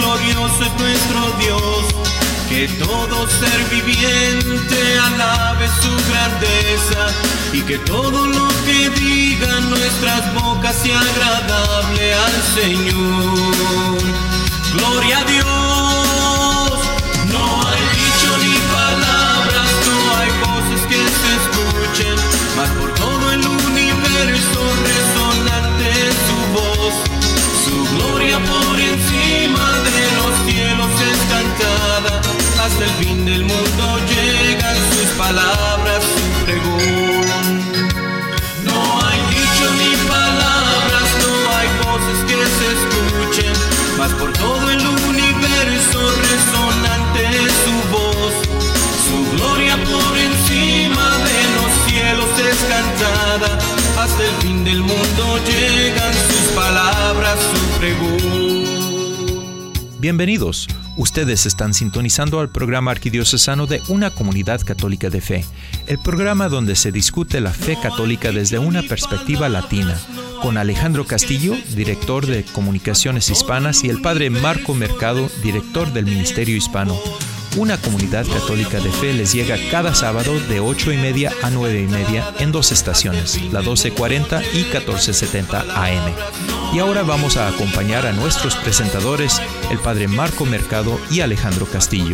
glorioso es nuestro Dios. Que todo ser viviente alabe su grandeza y que todo lo que digan nuestras bocas sea agradable al Señor. Gloria a Dios. No hay dicho ni palabras, no hay voces que se escuchen, mas por todo el universo resonante es su voz. Su gloria por encima de los cielos es cantada, hasta el fin del mundo llegan sus palabras, su pregón. No hay dicho ni palabras, no hay voces que se escuchen, mas por todo el universo resonante es su voz. Su gloria por encima de los cielos es cantada, hasta el fin del mundo llegan sus palabras, su pregón. Bienvenidos. Ustedes están sintonizando al programa arquidiocesano de Una Comunidad Católica de Fe, el programa donde se discute la fe católica desde una perspectiva latina, con Alejandro Castillo, director de Comunicaciones Hispanas, y el padre Marco Mercado, director del Ministerio Hispano. Una Comunidad Católica de Fe les llega cada sábado de 8:30 a 9:30 en dos estaciones, la 1240 y 1470 AM. Y ahora vamos a acompañar a nuestros presentadores, el padre Marco Mercado y Alejandro Castillo.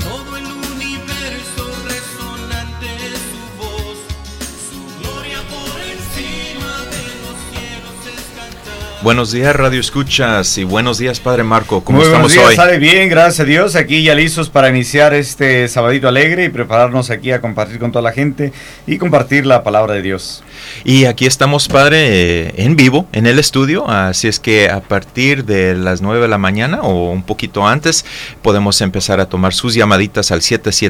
Buenos días, Radio Escuchas, y buenos días, Padre Marco. ¿Cómo estamos hoy? Muy buenos días, sale bien, gracias a Dios. Aquí ya listos para iniciar este sabadito alegre y prepararnos aquí a compartir con toda la gente y compartir la palabra de Dios. Y aquí estamos, Padre, en vivo, en el estudio, así es que a partir de las 9 de la mañana o un poquito antes, podemos empezar a tomar sus llamaditas al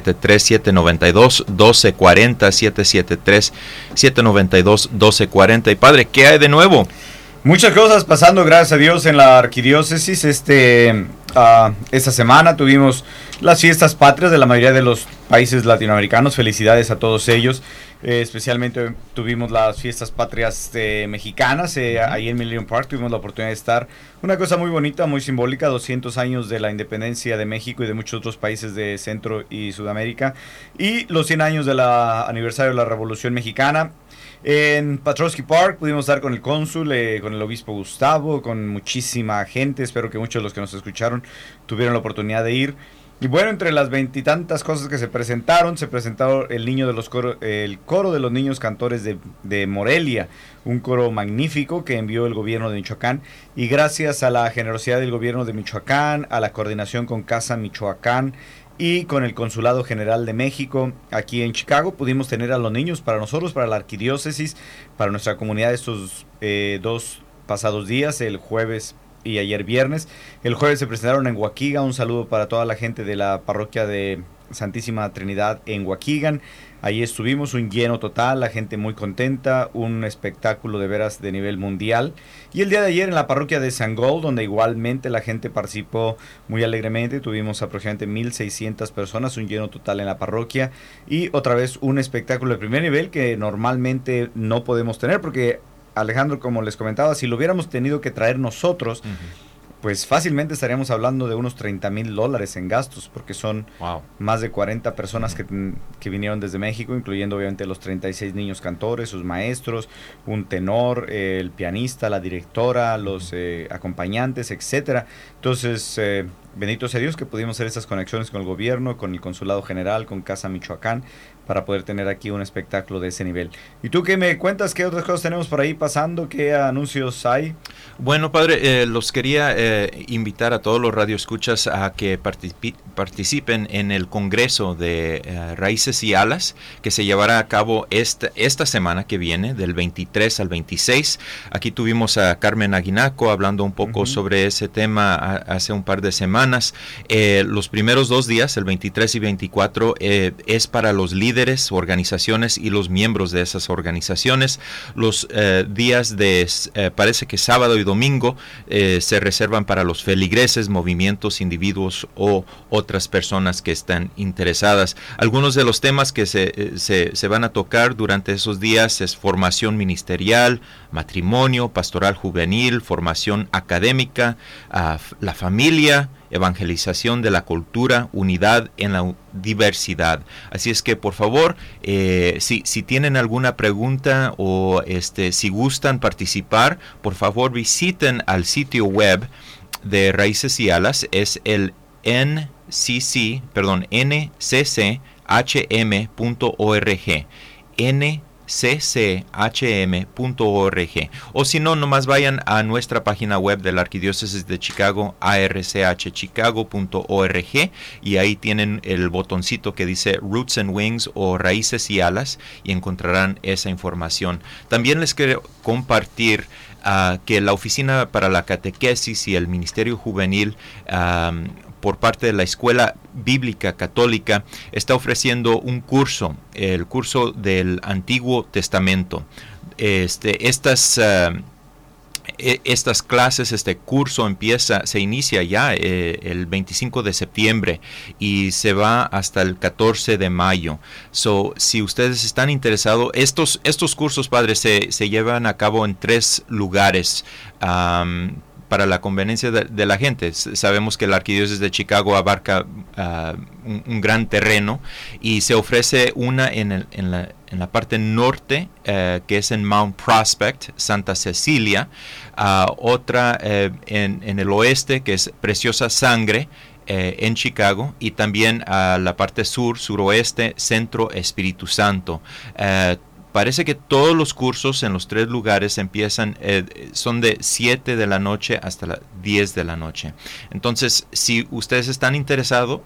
773-792-1240, 773-792-1240. Y Padre, ¿qué hay de nuevo? Muchas cosas pasando, gracias a Dios, en la arquidiócesis. Esta semana tuvimos las fiestas patrias de la mayoría de los países latinoamericanos. Felicidades a todos ellos. Especialmente tuvimos las fiestas patrias mexicanas. Ahí en Millennium Park tuvimos la oportunidad de estar. Una cosa muy bonita, muy simbólica, 200 años de la independencia de México y de muchos otros países de Centro y Sudamérica. Y los 100 años del aniversario de la Revolución Mexicana. En Patrovsky Park pudimos estar con el cónsul, con el obispo Gustavo, con muchísima gente. Espero que muchos de los que nos escucharon tuvieron la oportunidad de ir. Y bueno, entre las veintitantas cosas que se presentó el coro de los niños cantores de Morelia, un coro magnífico que envió el gobierno de Michoacán, y gracias a la generosidad del gobierno de Michoacán, a la coordinación con Casa Michoacán y con el Consulado General de México aquí en Chicago, pudimos tener a los niños para nosotros, para la arquidiócesis, para nuestra comunidad estos dos pasados días, el jueves y ayer viernes. El jueves se presentaron en Waukegan. Un saludo para toda la gente de la parroquia de Santísima Trinidad en Waukegan. Ahí estuvimos, un lleno total, la gente muy contenta, un espectáculo de veras de nivel mundial. Y el día de ayer en la parroquia de St. Gold, donde igualmente la gente participó muy alegremente, tuvimos aproximadamente 1,600 personas, un lleno total en la parroquia. Y otra vez un espectáculo de primer nivel que normalmente no podemos tener, porque Alejandro, como les comentaba, si lo hubiéramos tenido que traer nosotros, pues fácilmente estaríamos hablando de unos $30,000 en gastos, porque son más de 40 personas que vinieron desde México, incluyendo obviamente los 36 niños cantores, sus maestros, un tenor, el pianista, la directora, los acompañantes, etcétera. Entonces, bendito sea Dios que pudimos hacer esas conexiones con el gobierno, con el Consulado General, con Casa Michoacán, para poder tener aquí un espectáculo de ese nivel. ¿Y tú qué me cuentas? ¿Qué otras cosas tenemos por ahí pasando? ¿Qué anuncios hay? Bueno, Padre, los quería invitar a todos los radioescuchas a que participen en el Congreso de Raíces y Alas, que se llevará a cabo esta semana que viene, del 23 al 26. Aquí tuvimos a Carmen Aguinaco hablando un poco sobre ese tema hace un par de semanas. Los primeros 2 días, el 23 y 24, es para los líderes, organizaciones y los miembros de esas organizaciones. Los días de, parece que sábado y domingo, se reservan para los feligreses, movimientos, individuos o otras personas que están interesadas. Algunos de los temas que se van a tocar durante esos días es formación ministerial, matrimonio, pastoral juvenil, formación académica, la familia evangelización de la cultura, unidad en la diversidad. Así es que por favor, si tienen alguna pregunta o si gustan participar, por favor visiten al sitio web de Raíces y Alas. Es el ncchm.org, ncchm.org, o si no, nomás vayan a nuestra página web de la Arquidiócesis de Chicago, archchicago.org, y ahí tienen el botoncito que dice Roots and Wings o Raíces y Alas, y encontrarán esa información. También les quiero compartir que la Oficina para la Catequesis y el Ministerio Juvenil por parte de la Escuela Bíblica Católica está ofreciendo un curso, el curso del Antiguo Testamento. Estas clases, este curso se inicia ya el 25 de septiembre y se va hasta el 14 de mayo. Si ustedes están interesados, estos cursos, padres, se llevan a cabo en 3 lugares. Para la conveniencia de la gente. Sabemos que la Arquidiócesis de Chicago abarca un gran terreno, y se ofrece una en la parte norte, que es en Mount Prospect, Santa Cecilia, otra en el oeste, que es Preciosa Sangre, en Chicago, y también a la parte suroeste, Centro Espíritu Santo. Parece que todos los cursos en los 3 lugares empiezan, son de 7 de la noche hasta las 10 de la noche. Entonces, si ustedes están interesados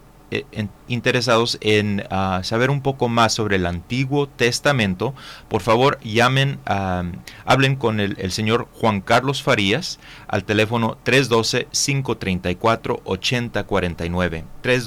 en saber un poco más sobre el Antiguo Testamento, por favor hablen con el señor Juan Carlos Farías al teléfono 312-534-8049.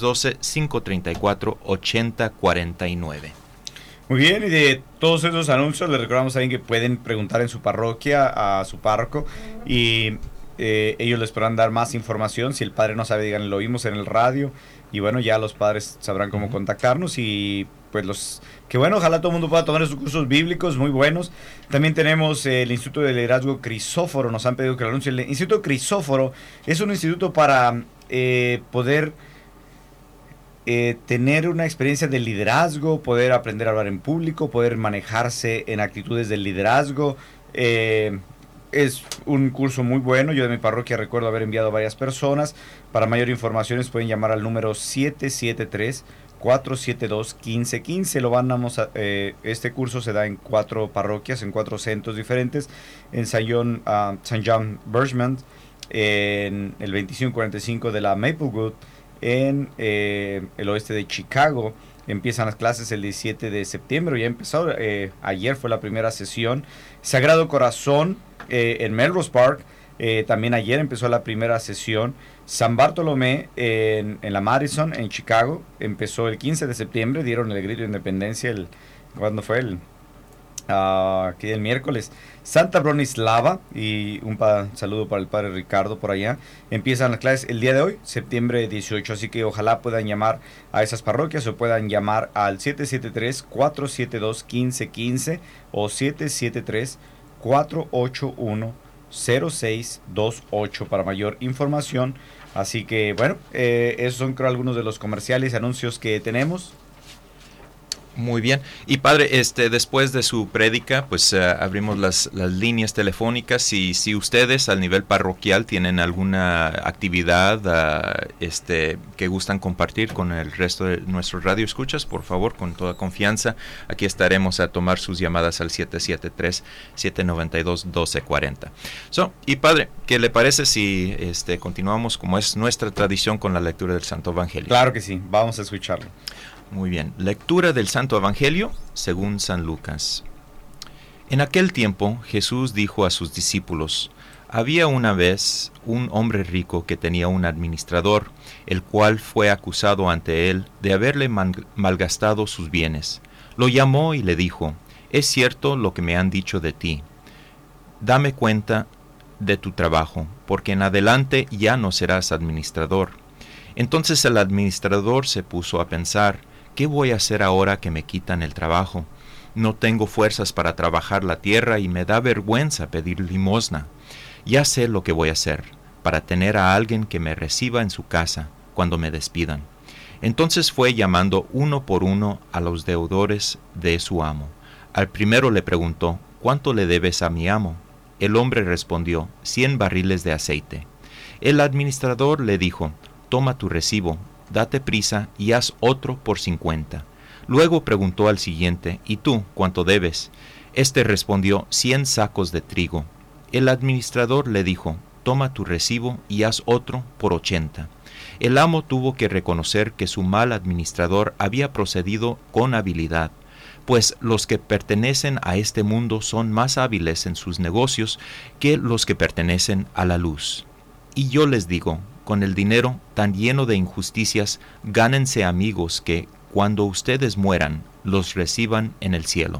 312-534-8049. Muy bien, y de todos esos anuncios les recordamos también que pueden preguntar en su parroquia a su párroco, y ellos les podrán dar más información. Si el padre no sabe, digan, lo oímos en el radio, y bueno, ya los padres sabrán cómo contactarnos. Y pues ojalá todo el mundo pueda tomar esos cursos bíblicos muy buenos. También tenemos el Instituto de Liderazgo Crisóforo. Nos han pedido que lo anuncie. El Instituto Crisóforo es un instituto para poder tener una experiencia de liderazgo, poder aprender a hablar en público, poder manejarse en actitudes de liderazgo. Es un curso muy bueno. Yo de mi parroquia recuerdo haber enviado a varias personas. Para mayor información pueden llamar al número 773-472-1515. Este curso se da en 4 parroquias, en 4 centros diferentes: en St. John Birchmont, en el 2545 de la Maplewood, en el oeste de Chicago. Empiezan las clases el 17 de septiembre, ya empezó, ayer fue la primera sesión. Sagrado Corazón en Melrose Park, también ayer empezó la primera sesión. San Bartolomé en la Madison, en Chicago, empezó el 15 de septiembre, dieron el grito de independencia, ¿cuándo fue? El miércoles. Santa Bronislava, y un saludo para el padre Ricardo por allá. Empiezan las clases el día de hoy, septiembre 18, así que ojalá puedan llamar a esas parroquias, o puedan llamar al 773-472-1515 o 773-481-0628 para mayor información. Así que bueno, esos son, creo, algunos de los comerciales y anuncios que tenemos. Muy bien. Y padre, después de su prédica, pues abrimos las líneas telefónicas, y si ustedes al nivel parroquial tienen alguna actividad que gustan compartir con el resto de nuestros radioescuchas, por favor, con toda confianza, aquí estaremos a tomar sus llamadas al 773-792-1240. Y padre, ¿qué le parece si continuamos, como es nuestra tradición, con la lectura del Santo Evangelio? Claro que sí, vamos a escucharlo. Muy bien. Lectura del Santo Evangelio según San Lucas. En aquel tiempo Jesús dijo a sus discípulos: había una vez un hombre rico que tenía un administrador, el cual fue acusado ante él de haberle malgastado sus bienes. Lo llamó y le dijo: es cierto lo que me han dicho de ti. Dame cuenta de tu trabajo, porque en adelante ya no serás administrador. Entonces el administrador se puso a pensar: ¿qué voy a hacer ahora que me quitan el trabajo? No tengo fuerzas para trabajar la tierra y me da vergüenza pedir limosna. Ya sé lo que voy a hacer. para tener a alguien que me reciba en su casa cuando me despidan. Entonces fue llamando uno por uno a los deudores de su amo. Al primero le preguntó, ¿cuánto le debes a mi amo? El hombre respondió, 100 barriles de aceite. El administrador le dijo, toma tu recibo, date prisa y haz otro por 50. Luego preguntó al siguiente, ¿y tú cuánto debes? Este respondió, 100 sacos de trigo. El administrador le dijo, toma tu recibo y haz otro por 80. El amo tuvo que reconocer que su mal administrador había procedido con habilidad, pues los que pertenecen a este mundo son más hábiles en sus negocios que los que pertenecen a la luz. Y yo les digo, con el dinero tan lleno de injusticias, gánense amigos que, cuando ustedes mueran, los reciban en el cielo.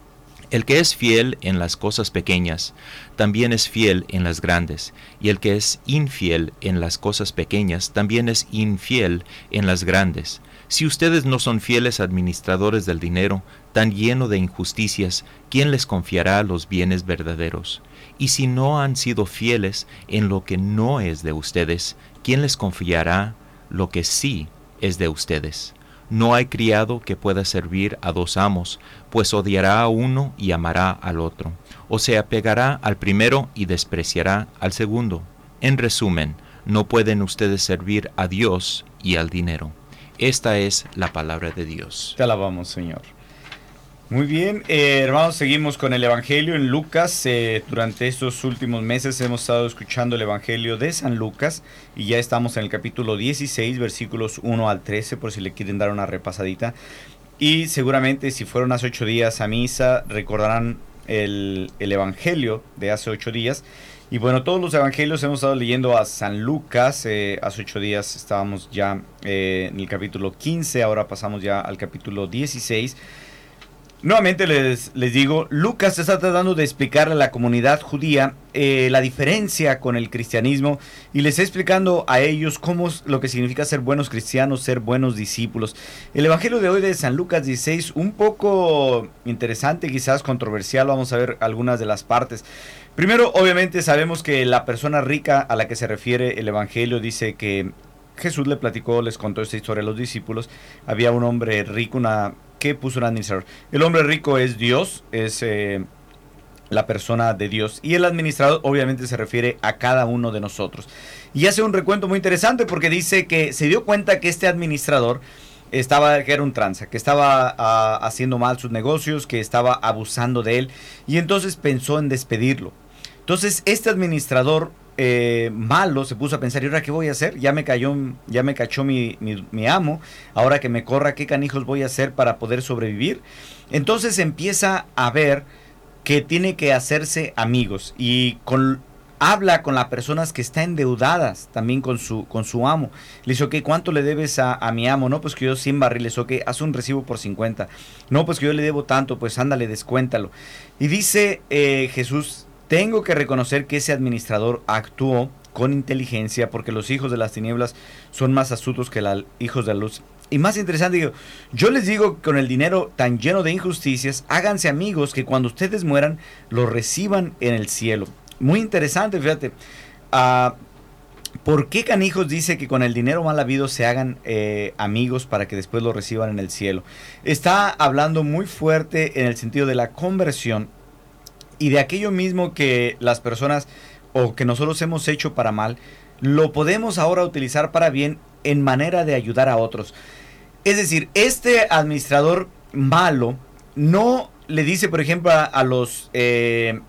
El que es fiel en las cosas pequeñas, también es fiel en las grandes, y el que es infiel en las cosas pequeñas, también es infiel en las grandes. Si ustedes no son fieles administradores del dinero, tan lleno de injusticias, ¿quién les confiará los bienes verdaderos? Y si no han sido fieles en lo que no es de ustedes, ¿quién les confiará lo que sí es de ustedes? No hay criado que pueda servir a dos amos, pues odiará a uno y amará al otro, o se apegará al primero y despreciará al segundo. En resumen, no pueden ustedes servir a Dios y al dinero. Esta es la palabra de Dios. Te alabamos, Señor. Muy bien, hermanos, seguimos con el Evangelio en Lucas. Durante estos últimos meses hemos estado escuchando el Evangelio de San Lucas y ya estamos en el capítulo 16, versículos 1 al 13, por si le quieren dar una repasadita. Y seguramente si fueron hace 8 días a misa, recordarán el Evangelio de hace 8 días. Y bueno, todos los Evangelios hemos estado leyendo a San Lucas. Hace 8 días estábamos ya en el capítulo 15, ahora pasamos ya al capítulo 16. Nuevamente les digo, Lucas está tratando de explicarle a la comunidad judía la diferencia con el cristianismo y les está explicando a ellos cómo es lo que significa ser buenos cristianos, ser buenos discípulos. El Evangelio de hoy de San Lucas 16, un poco interesante, quizás controversial, vamos a ver algunas de las partes. Primero, obviamente sabemos que la persona rica a la que se refiere el Evangelio dice que Jesús le platicó, les contó esta historia a los discípulos. Había un hombre rico, que puso un administrador. El hombre rico es Dios, es la persona de Dios. Y el administrador obviamente se refiere a cada uno de nosotros. Y hace un recuento muy interesante porque dice que se dio cuenta que este administrador que era un tranza, que estaba haciendo mal sus negocios, que estaba abusando de él. Y entonces pensó en despedirlo. Entonces este administrador malo se puso a pensar, ¿y ahora qué voy a hacer? Ya me cachó mi amo, ahora que me corra, ¿qué canijos voy a hacer para poder sobrevivir? Entonces empieza a ver que tiene que hacerse amigos y habla con las personas que están endeudadas también con su amo. Le dice, ok, ¿cuánto le debes a mi amo? No, pues que yo 100 barriles, ok, haz un recibo por 50. No, pues que yo le debo tanto, pues ándale, descuéntalo. Y dice Jesús, tengo que reconocer que ese administrador actuó con inteligencia porque los hijos de las tinieblas son más astutos que los hijos de la luz. Y más interesante, yo les digo que con el dinero tan lleno de injusticias, háganse amigos que cuando ustedes mueran, los reciban en el cielo. Muy interesante, fíjate. ¿Por qué canijos dice que con el dinero mal habido se hagan amigos para que después lo reciban en el cielo? Está hablando muy fuerte en el sentido de la conversión y de aquello mismo que las personas o que nosotros hemos hecho para mal, lo podemos ahora utilizar para bien en manera de ayudar a otros. Es decir, este administrador malo no le dice, por ejemplo, a los que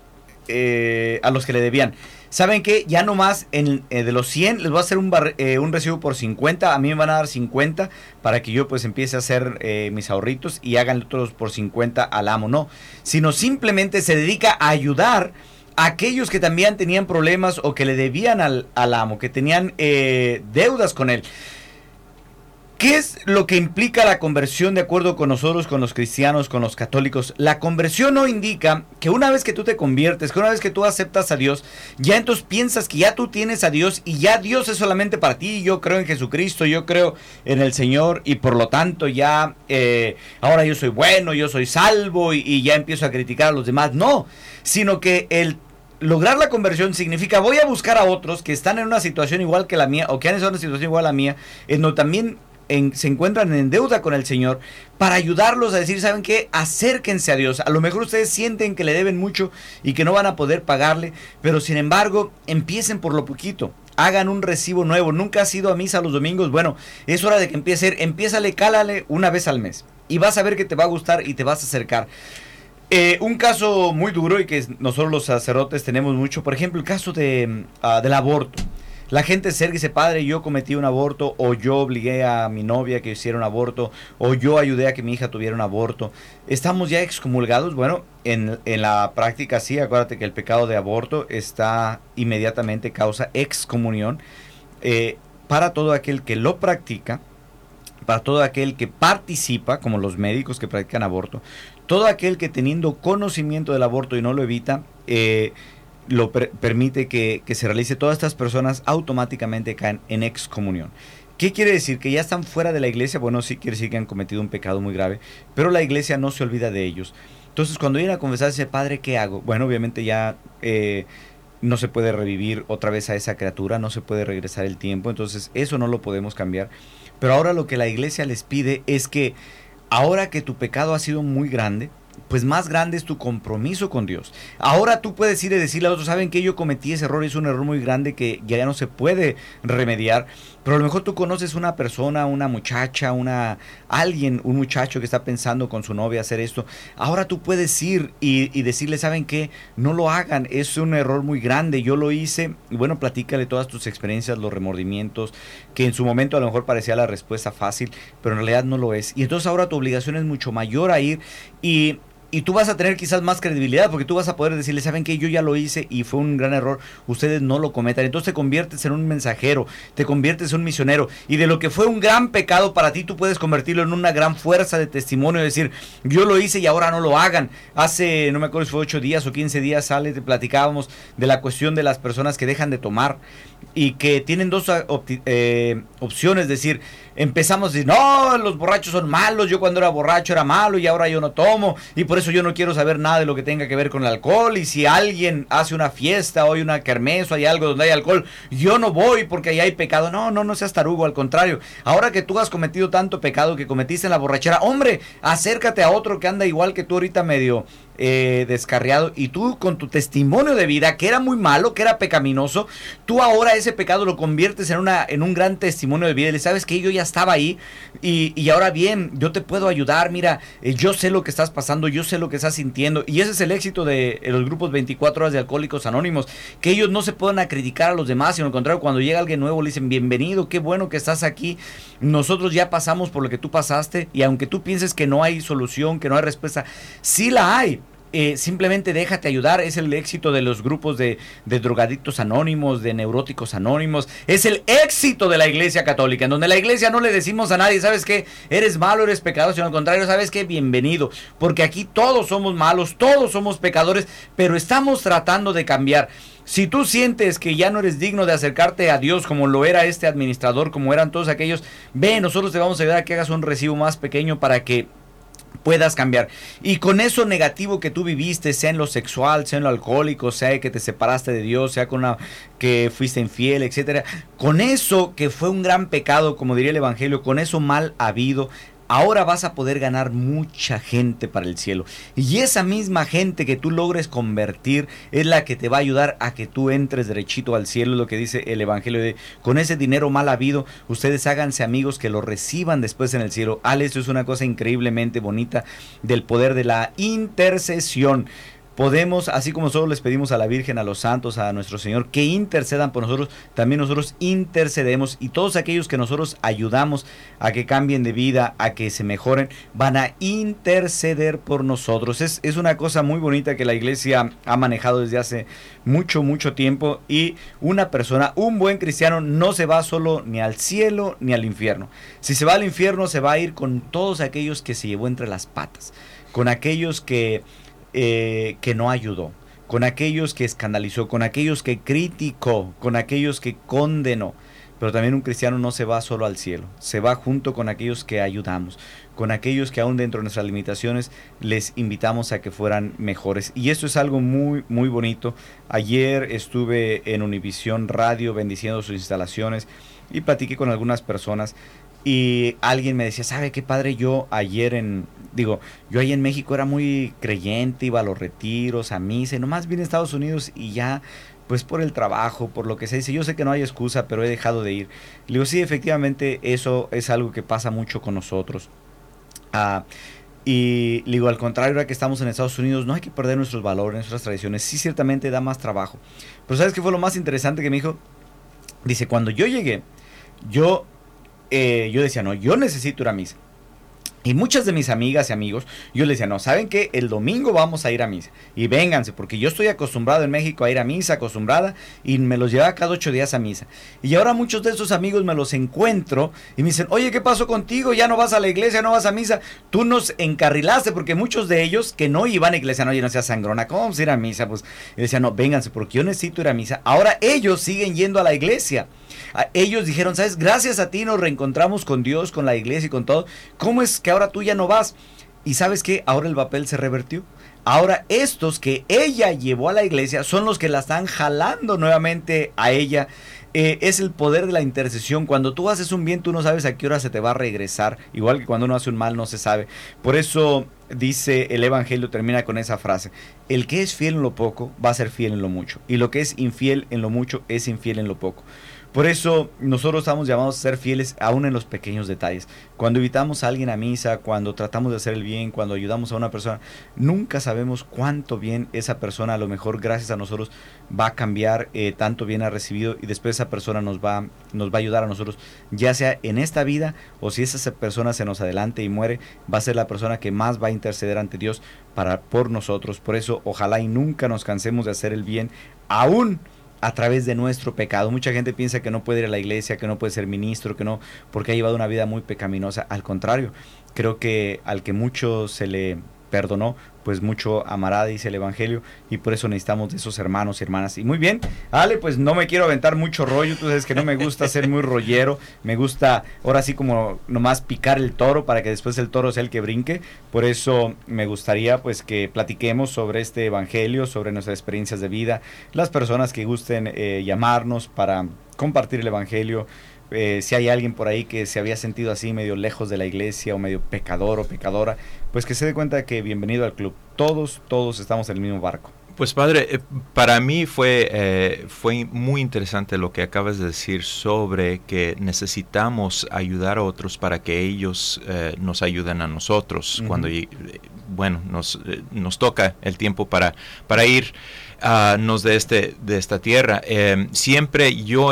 le debían, ¿saben qué? Ya nomás de los 100 les voy a hacer un recibo por 50, a mí me van a dar 50 para que yo pues empiece a hacer mis ahorritos y hagan otros por 50 al amo. No, sino simplemente se dedica a ayudar a aquellos que también tenían problemas o que le debían al amo, que tenían deudas con él. ¿Qué es lo que implica la conversión de acuerdo con nosotros, con los cristianos, con los católicos? La conversión no indica que una vez que tú te conviertes, que una vez que tú aceptas a Dios, ya entonces piensas que ya tú tienes a Dios y ya Dios es solamente para ti. Yo creo en Jesucristo, yo creo en el Señor y por lo tanto ya ahora yo soy bueno, yo soy salvo y ya empiezo a criticar a los demás. No, sino que lograr la conversión significa voy a buscar a otros que están en una situación igual que la mía o que han estado en una situación igual a la mía, en donde también se encuentran en deuda con el Señor, para ayudarlos a decir, ¿saben qué? Acérquense a Dios. A lo mejor ustedes sienten que le deben mucho y que no van a poder pagarle, pero sin embargo, empiecen por lo poquito. Hagan un recibo nuevo. Nunca has ido a misa los domingos. Bueno, es hora de que empiece a ir. Empiézale, cálale una vez al mes. Y vas a ver que te va a gustar y te vas a acercar. Un caso muy duro y que nosotros los sacerdotes tenemos mucho, por ejemplo, el caso del aborto. La gente se dice, padre, yo cometí un aborto, o yo obligué a mi novia que hiciera un aborto, o yo ayudé a que mi hija tuviera un aborto. ¿Estamos ya excomulgados? Bueno, en la práctica sí, acuérdate que el pecado de aborto está inmediatamente causa excomunión para todo aquel que lo practica, para todo aquel que participa, como los médicos que practican aborto, todo aquel que teniendo conocimiento del aborto y no lo evita, permite que se realice. Todas estas personas automáticamente caen en excomunión. ¿Qué quiere decir? ¿Que ya están fuera de la iglesia? Bueno, sí quiere decir que han cometido un pecado muy grave, pero la iglesia no se olvida de ellos. Entonces, cuando vienen a confesar, dice, padre, ¿qué hago? Bueno, obviamente ya no se puede revivir otra vez a esa criatura, no se puede regresar el tiempo, entonces eso no lo podemos cambiar. Pero ahora lo que la iglesia les pide es que ahora que tu pecado ha sido muy grande, pues más grande es tu compromiso con Dios. Alguien tú puedes ir y decirle a otros, ¿saben qué? Yo cometí ese error, es un error muy grande que ya no se puede remediar, pero a lo mejor tú conoces una persona, una muchacha, un muchacho que está pensando con su novia hacer esto. Ahora tú puedes ir y decirle, ¿saben qué? No lo hagan, es un error muy grande, yo lo hice. Y bueno, platícale todas tus experiencias, los remordimientos, que en su momento a lo mejor parecía la respuesta fácil, pero en realidad no lo es. Y entonces ahora tu obligación es mucho mayor a ir y tú vas a tener quizás más credibilidad, porque tú vas a poder decirle, ¿saben qué? Yo ya lo hice y fue un gran error, ustedes no lo cometan. Entonces te conviertes en un mensajero, te conviertes en un misionero, y de lo que fue un gran pecado para ti, tú puedes convertirlo en una gran fuerza de testimonio, decir, yo lo hice y ahora no lo hagan. Hace, no me acuerdo si fue 8 días o 15 días, te platicábamos de la cuestión de las personas que dejan de tomar y que tienen dos opciones, es decir, empezamos a decir, no, los borrachos son malos, yo cuando era borracho era malo y ahora yo no tomo, y por eso yo no quiero saber nada de lo que tenga que ver con el alcohol, y si alguien hace una fiesta o hay una kermés o hay algo donde hay alcohol, yo no voy porque ahí hay pecado. No seas tarugo, al contrario, ahora que tú has cometido tanto pecado que cometiste en la borrachera, hombre, acércate a otro que anda igual que tú ahorita medio descarriado, y tú con tu testimonio de vida, que era muy malo, que era pecaminoso, tú ahora ese pecado lo conviertes en un gran testimonio de vida. Y le sabes que yo ya estaba ahí y ahora bien, yo te puedo ayudar, mira, yo sé lo que estás pasando, yo sé lo que estás sintiendo. Y ese es el éxito de los grupos 24 horas de Alcohólicos Anónimos, que ellos no se pueden criticar a los demás, sino al contrario, cuando llega alguien nuevo le dicen, bienvenido, qué bueno que estás aquí, nosotros ya pasamos por lo que tú pasaste, y aunque tú pienses que no hay solución, que no hay respuesta, sí la hay. Simplemente déjate ayudar. Es el éxito de los grupos de drogadictos anónimos, de neuróticos anónimos. Es el éxito de la Iglesia Católica, en donde la Iglesia no le decimos a nadie, ¿sabes qué? Eres malo, eres pecador, sino al contrario, ¿sabes qué? Bienvenido, porque aquí todos somos malos, todos somos pecadores, pero estamos tratando de cambiar. Si tú sientes que ya no eres digno de acercarte a Dios como lo era este administrador, como eran todos aquellos, ven, nosotros te vamos a ayudar a que hagas un recibo más pequeño para que puedas cambiar. Y con eso negativo que tú viviste, sea en lo sexual, sea en lo alcohólico, sea que te separaste de Dios, sea que fuiste infiel, etcétera, con eso que fue un gran pecado, como diría el Evangelio, con eso mal habido, ahora vas a poder ganar mucha gente para el cielo. Y esa misma gente que tú logres convertir es la que te va a ayudar a que tú entres derechito al cielo. Lo que dice el Evangelio de, con ese dinero mal habido, ustedes háganse amigos que lo reciban después en el cielo. Esto es una cosa increíblemente bonita del poder de la intercesión. Podemos, así como nosotros les pedimos a la Virgen, a los santos, a nuestro Señor, que intercedan por nosotros, también nosotros intercedemos, y todos aquellos que nosotros ayudamos a que cambien de vida, a que se mejoren, van a interceder por nosotros. Es una cosa muy bonita que la Iglesia ha manejado desde hace mucho tiempo, y una persona, un buen cristiano, no se va solo ni al cielo ni al infierno. Si se va al infierno, se va a ir con todos aquellos que se llevó entre las patas, con aquellos que no ayudó, con aquellos que escandalizó, con aquellos que criticó, con aquellos que condenó. Pero también un cristiano no se va solo al cielo, se va junto con aquellos que ayudamos, con aquellos que aún dentro de nuestras limitaciones les invitamos a que fueran mejores. Y esto es algo muy, muy bonito. Ayer estuve en Univisión Radio bendiciendo sus instalaciones y platiqué con algunas personas y alguien me decía, ¿sabe qué, padre? Yo ahí en México era muy creyente, iba a los retiros, a misa, y nomás vine a Estados Unidos y ya, pues por el trabajo, por lo que se dice, yo sé que no hay excusa, pero he dejado de ir. Le digo, sí, efectivamente, eso es algo que pasa mucho con nosotros. Y le digo, al contrario, ahora que estamos en Estados Unidos, no hay que perder nuestros valores, nuestras tradiciones. Sí, ciertamente da más trabajo. Pero ¿sabes qué fue lo más interesante que me dijo? Dice, cuando yo llegué, yo decía, no, yo necesito ir a misa. Y muchas de mis amigas y amigos, yo les decía, no, ¿saben qué? El domingo vamos a ir a misa. Y vénganse, porque yo estoy acostumbrado en México a ir a misa, acostumbrada, y me los llevaba cada 8 días a misa. Y ahora muchos de esos amigos me los encuentro y me dicen, oye, ¿qué pasó contigo? Ya no vas a la iglesia, no vas a misa. Tú nos encarrilaste, porque muchos de ellos que no iban a iglesia, no, oye, no seas sangrona, ¿cómo vamos a ir a misa? Pues, y decía, no, vénganse, porque yo necesito ir a misa. Ahora ellos siguen yendo a la iglesia. Ellos dijeron, ¿sabes? Gracias a ti nos reencontramos con Dios, con la iglesia y con todo. ¿Cómo es que ahora tú ya no vas? Y ¿sabes qué? Ahora el papel se revertió. Ahora estos que ella llevó a la iglesia son los que la están jalando nuevamente a ella. Es el poder de la intercesión. Cuando tú haces un bien, tú no sabes a qué hora se te va a regresar. Igual que cuando uno hace un mal, no se sabe. Por eso dice el Evangelio, termina con esa frase: el que es fiel en lo poco va a ser fiel en lo mucho. Y lo que es infiel en lo mucho es infiel en lo poco. Por eso nosotros estamos llamados a ser fieles aún en los pequeños detalles. Cuando invitamos a alguien a misa, cuando tratamos de hacer el bien, cuando ayudamos a una persona, nunca sabemos cuánto bien esa persona, a lo mejor gracias a nosotros, va a cambiar, tanto bien ha recibido, y después esa persona nos va a ayudar a nosotros, ya sea en esta vida, o si esa persona se nos adelante y muere, va a ser la persona que más va a interceder ante Dios por nosotros. Por eso ojalá y nunca nos cansemos de hacer el bien, aún a través de nuestro pecado. Mucha gente piensa que no puede ir a la iglesia, que no puede ser ministro, que no, porque ha llevado una vida muy pecaminosa. Al contrario, creo que al que mucho se le perdonó, pues mucho amará, dice el Evangelio, y por eso necesitamos de esos hermanos y hermanas. Y muy bien, Ale, pues no me quiero aventar mucho rollo, tú sabes que no me gusta ser muy rollero, me gusta ahora sí como nomás picar el toro para que después el toro sea el que brinque. Por eso me gustaría pues que platiquemos sobre este Evangelio, sobre nuestras experiencias de vida, las personas que gusten llamarnos para compartir el Evangelio. Si hay alguien por ahí que se había sentido así medio lejos de la iglesia o medio pecador o pecadora, pues que se dé cuenta que bienvenido al club. Todos estamos en el mismo barco. Pues padre, para mí fue muy interesante lo que acabas de decir sobre que necesitamos ayudar a otros para que ellos nos ayuden a nosotros. Uh-huh. Cuando nos toca el tiempo para irnos de esta tierra. Siempre yo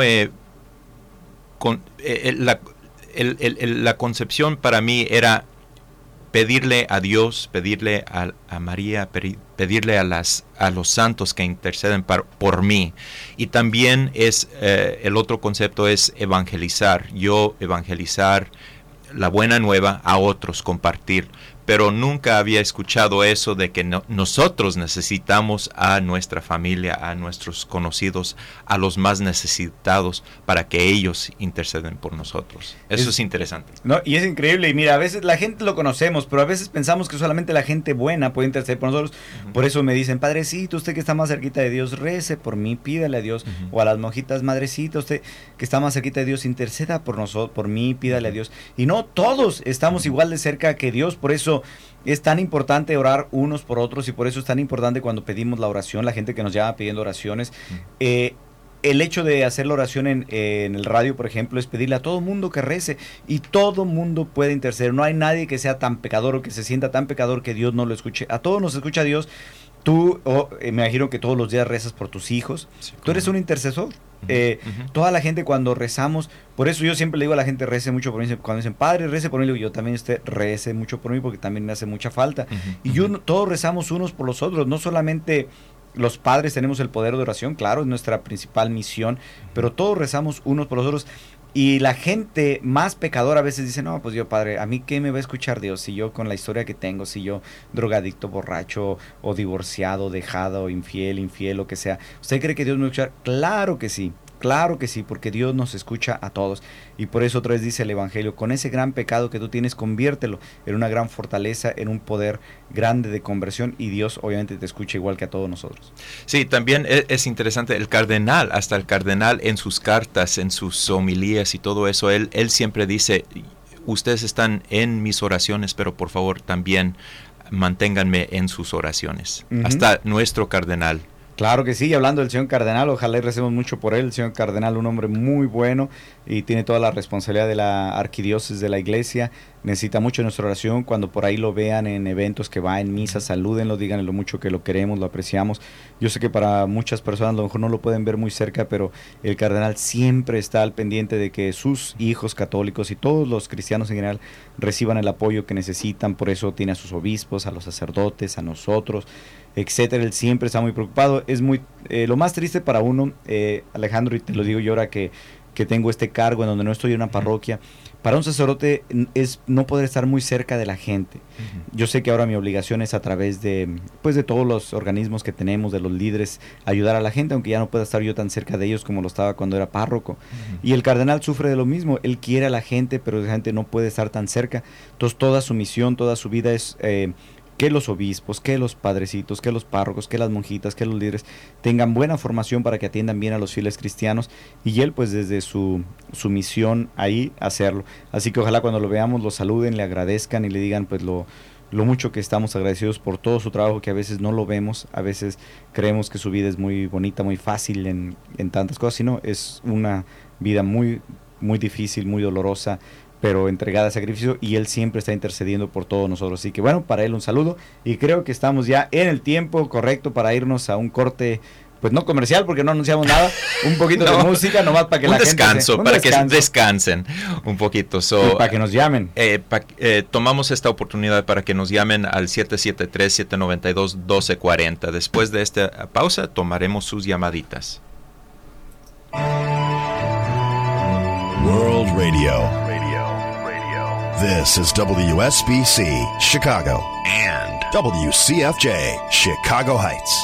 la concepción para mí era pedirle a Dios, pedirle a María, pedirle a los santos que interceden por mí. Y también el otro concepto es evangelizar. Yo evangelizar la buena nueva a otros, compartir. Pero nunca había escuchado eso de que nosotros necesitamos a nuestra familia, a nuestros conocidos, a los más necesitados, para que ellos interceden por nosotros. Eso es interesante. No, y es increíble. Y mira, a veces la gente lo conocemos, pero a veces pensamos que solamente la gente buena puede interceder por nosotros. Uh-huh. Por eso me dicen, padrecito, usted que está más cerquita de Dios, rece por mí, pídale a Dios. Uh-huh. O a las monjitas, madrecita, usted que está más cerquita de Dios, interceda por nosotros, por mí, pídale a Dios. Y no todos estamos igual de cerca que Dios. Por eso es tan importante orar unos por otros, y por eso es tan importante cuando pedimos la oración, la gente que nos llama pidiendo oraciones. El hecho de hacer la oración en el radio, por ejemplo, es pedirle a todo mundo que rece, y todo mundo puede interceder. No hay nadie que sea tan pecador o que se sienta tan pecador que Dios no lo escuche. A todos nos escucha Dios. Tú, me imagino que todos los días rezas por tus hijos. Sí, tú eres un intercesor. Toda la gente cuando rezamos, por eso yo siempre le digo a la gente, rece mucho por mí. Cuando dicen, padre, rece por mí, le digo, yo también, usted rece mucho por mí, porque también me hace mucha falta. Y todos rezamos unos por los otros. No solamente los padres tenemos el poder de oración, claro, es nuestra principal misión, pero todos rezamos unos por los otros. Y la gente más pecadora a veces dice, no, pues yo, padre, ¿a mí qué me va a escuchar Dios? Si yo con la historia que tengo, si yo drogadicto, borracho, o divorciado, dejado, infiel, lo que sea. ¿Usted cree que Dios me va a escuchar? Claro que sí, porque Dios nos escucha a todos. Y por eso otra vez dice el Evangelio, con ese gran pecado que tú tienes, conviértelo en una gran fortaleza, en un poder grande de conversión, y Dios obviamente te escucha igual que a todos nosotros. Sí, también es interesante, hasta el cardenal en sus cartas, en sus homilías y todo eso, él siempre dice, ustedes están en mis oraciones, pero por favor también manténganme en sus oraciones. Hasta nuestro cardenal. Claro que sí, y hablando del señor cardenal, ojalá y recemos mucho por él. El señor cardenal, un hombre muy bueno y tiene toda la responsabilidad de la arquidiócesis de la iglesia. Necesita mucho nuestra oración. Cuando por ahí lo vean en eventos que va, en misa, salúdenlo, díganle lo mucho que lo queremos, lo apreciamos. Yo sé que para muchas personas a lo mejor no lo pueden ver muy cerca, pero el cardenal siempre está al pendiente de que sus hijos católicos y todos los cristianos en general reciban el apoyo que necesitan. Por eso tiene a sus obispos, a los sacerdotes, a nosotros, etcétera. Él siempre está muy preocupado. Es muy lo más triste para uno, Alejandro, y te lo digo yo ahora que tengo este cargo en donde no estoy en una parroquia, para un sacerdote es no poder estar muy cerca de la gente. Yo sé que ahora mi obligación es a través de todos los organismos que tenemos, de los líderes, ayudar a la gente, aunque ya no pueda estar yo tan cerca de ellos como lo estaba cuando era párroco. Y el cardenal sufre de lo mismo. Él quiere a la gente, pero la gente no puede estar tan cerca. Entonces toda su misión, toda su vida es que los obispos, que los padrecitos, que los párrocos, que las monjitas, que los líderes tengan buena formación para que atiendan bien a los fieles cristianos, y él pues desde su misión ahí hacerlo. Así que ojalá cuando lo veamos lo saluden, le agradezcan y le digan pues lo mucho que estamos agradecidos por todo su trabajo, que a veces no lo vemos, a veces creemos que su vida es muy bonita, muy fácil en tantas cosas, sino es una vida muy, muy difícil, muy dolorosa, pero entregada a sacrificio, y él siempre está intercediendo por todos nosotros. Así que bueno, para él un saludo, y creo que estamos ya en el tiempo correcto para irnos a un corte, pues no comercial porque no anunciamos nada, un poquito de música nomás para que la descanso, gente... que descansen un poquito. Y para que nos llamen. Tomamos esta oportunidad para que nos llamen al 773-792-1240. Después de esta pausa tomaremos sus llamaditas. World Radio. This is WSBC, Chicago, and WCFJ, Chicago Heights.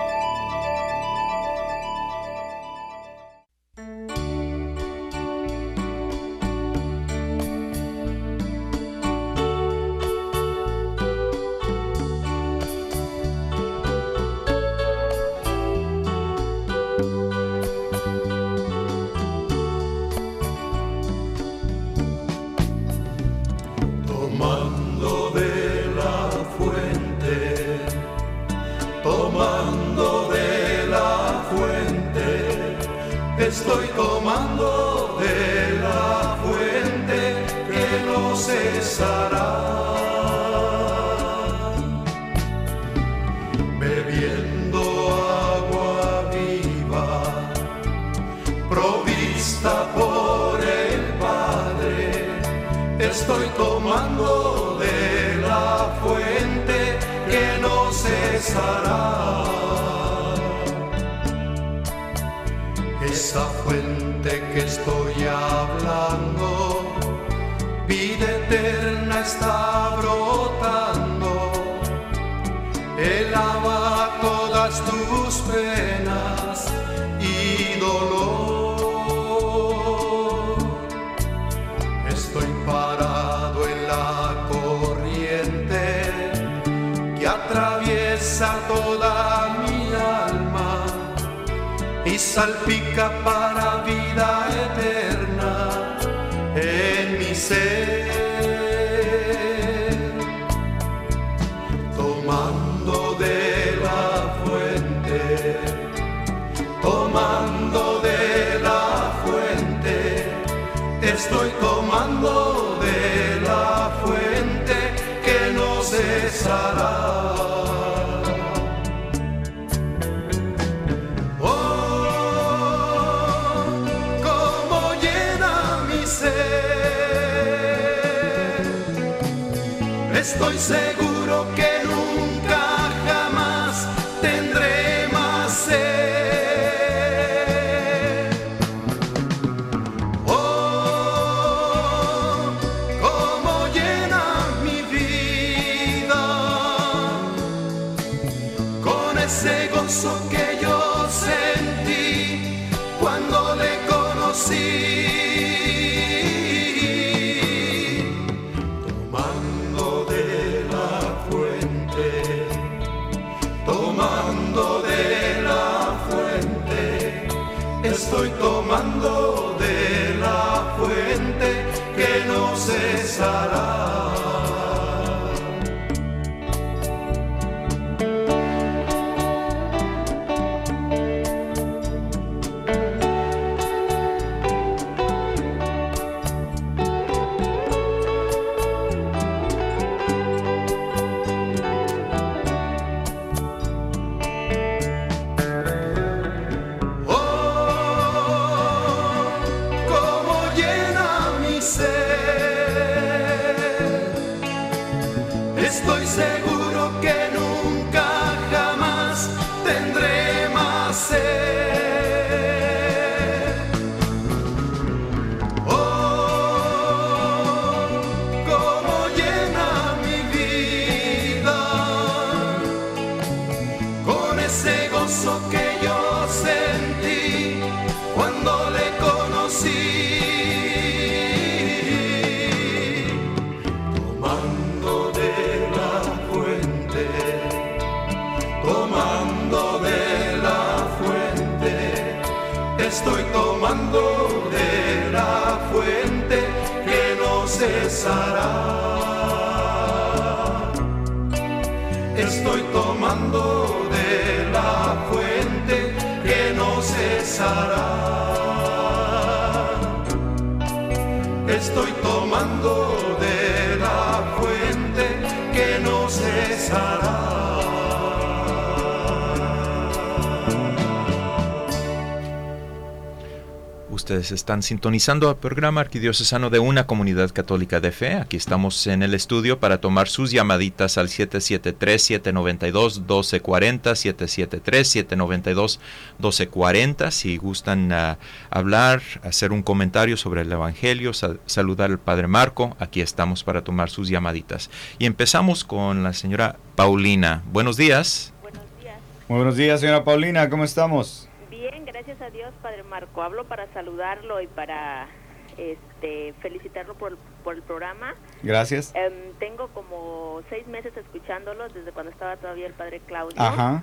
Estoy tomando de la fuente que no cesará, bebiendo agua viva, provista por el Padre. Estoy tomando de la fuente que no cesará. Esa fuente que estoy hablando, vida eterna está brotando. Él lava todas tus penas y dolor. Estoy parado en la corriente que atraviesa toda mi alma y salpica para vida eterna en mi ser. Tomando de la fuente, tomando de la fuente, estoy tomando de la fuente que no cesará. Estoy seguro que nunca jamás tendré más sed. Oh, cesará. Estoy tomando de la fuente que no cesará. Estoy tomando de la fuente que no cesará. Ustedes están sintonizando el programa Arquidiocesano de una Comunidad Católica de Fe. Aquí estamos en el estudio para tomar sus llamaditas al 773-792-1240, 773-792-1240. Si gustan hablar, hacer un comentario sobre el Evangelio, saludar al Padre Marco, aquí estamos para tomar sus llamaditas. Y empezamos con la señora Paulina. Buenos días. Buenos días. Muy buenos días, señora Paulina, ¿cómo estamos? Bien, gracias a Dios, Padre Marco. Hablo para saludarlo y para felicitarlo por el programa. Gracias. Tengo como 6 meses escuchándolo desde cuando estaba todavía el Padre Claudio. Ajá.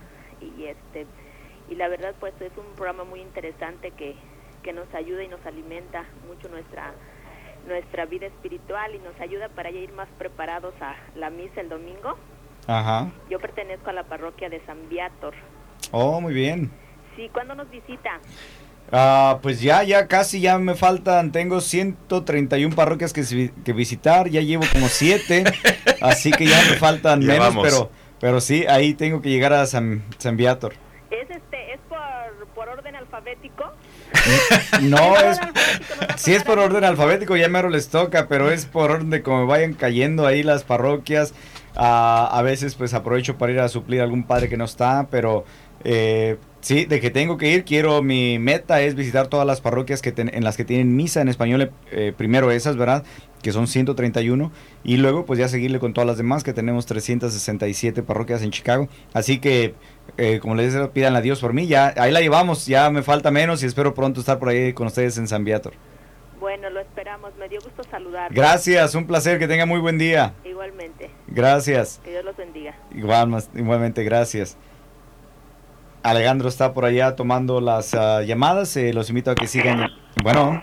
Y la verdad, pues es un programa muy interesante que nos ayuda y nos alimenta mucho nuestra vida espiritual y nos ayuda para ya ir más preparados a la misa el domingo. Ajá. Yo pertenezco a la parroquia de San Viator. Oh, muy bien. Sí, ¿cuándo nos visita? Pues ya casi, ya me faltan, tengo 131 parroquias que visitar, ya llevo como 7, así que ya me faltan menos, pero sí, ahí tengo que llegar a San Viator. ¿Es por orden alfabético? No, sí es por orden alfabético, ya mero les toca, pero es por orden de cómo vayan cayendo ahí las parroquias. A veces pues aprovecho para ir a suplir a algún padre que no está, pero sí, de que tengo que ir, mi meta es visitar todas las parroquias en las que tienen misa en español, primero esas, ¿verdad? Que son 131, y luego pues ya seguirle con todas las demás, que tenemos 367 parroquias en Chicago, así que como les digo, pidan a Dios por mí, ya ahí la llevamos, ya me falta menos y espero pronto estar por ahí con ustedes en San Viator. Bueno, lo esperamos, me dio gusto saludar. Gracias, un placer, que tenga muy buen día. Igualmente. Gracias. Que Dios los bendiga. Igualmente, gracias. Alejandro está por allá tomando las llamadas, los invito a que sigan. Bueno.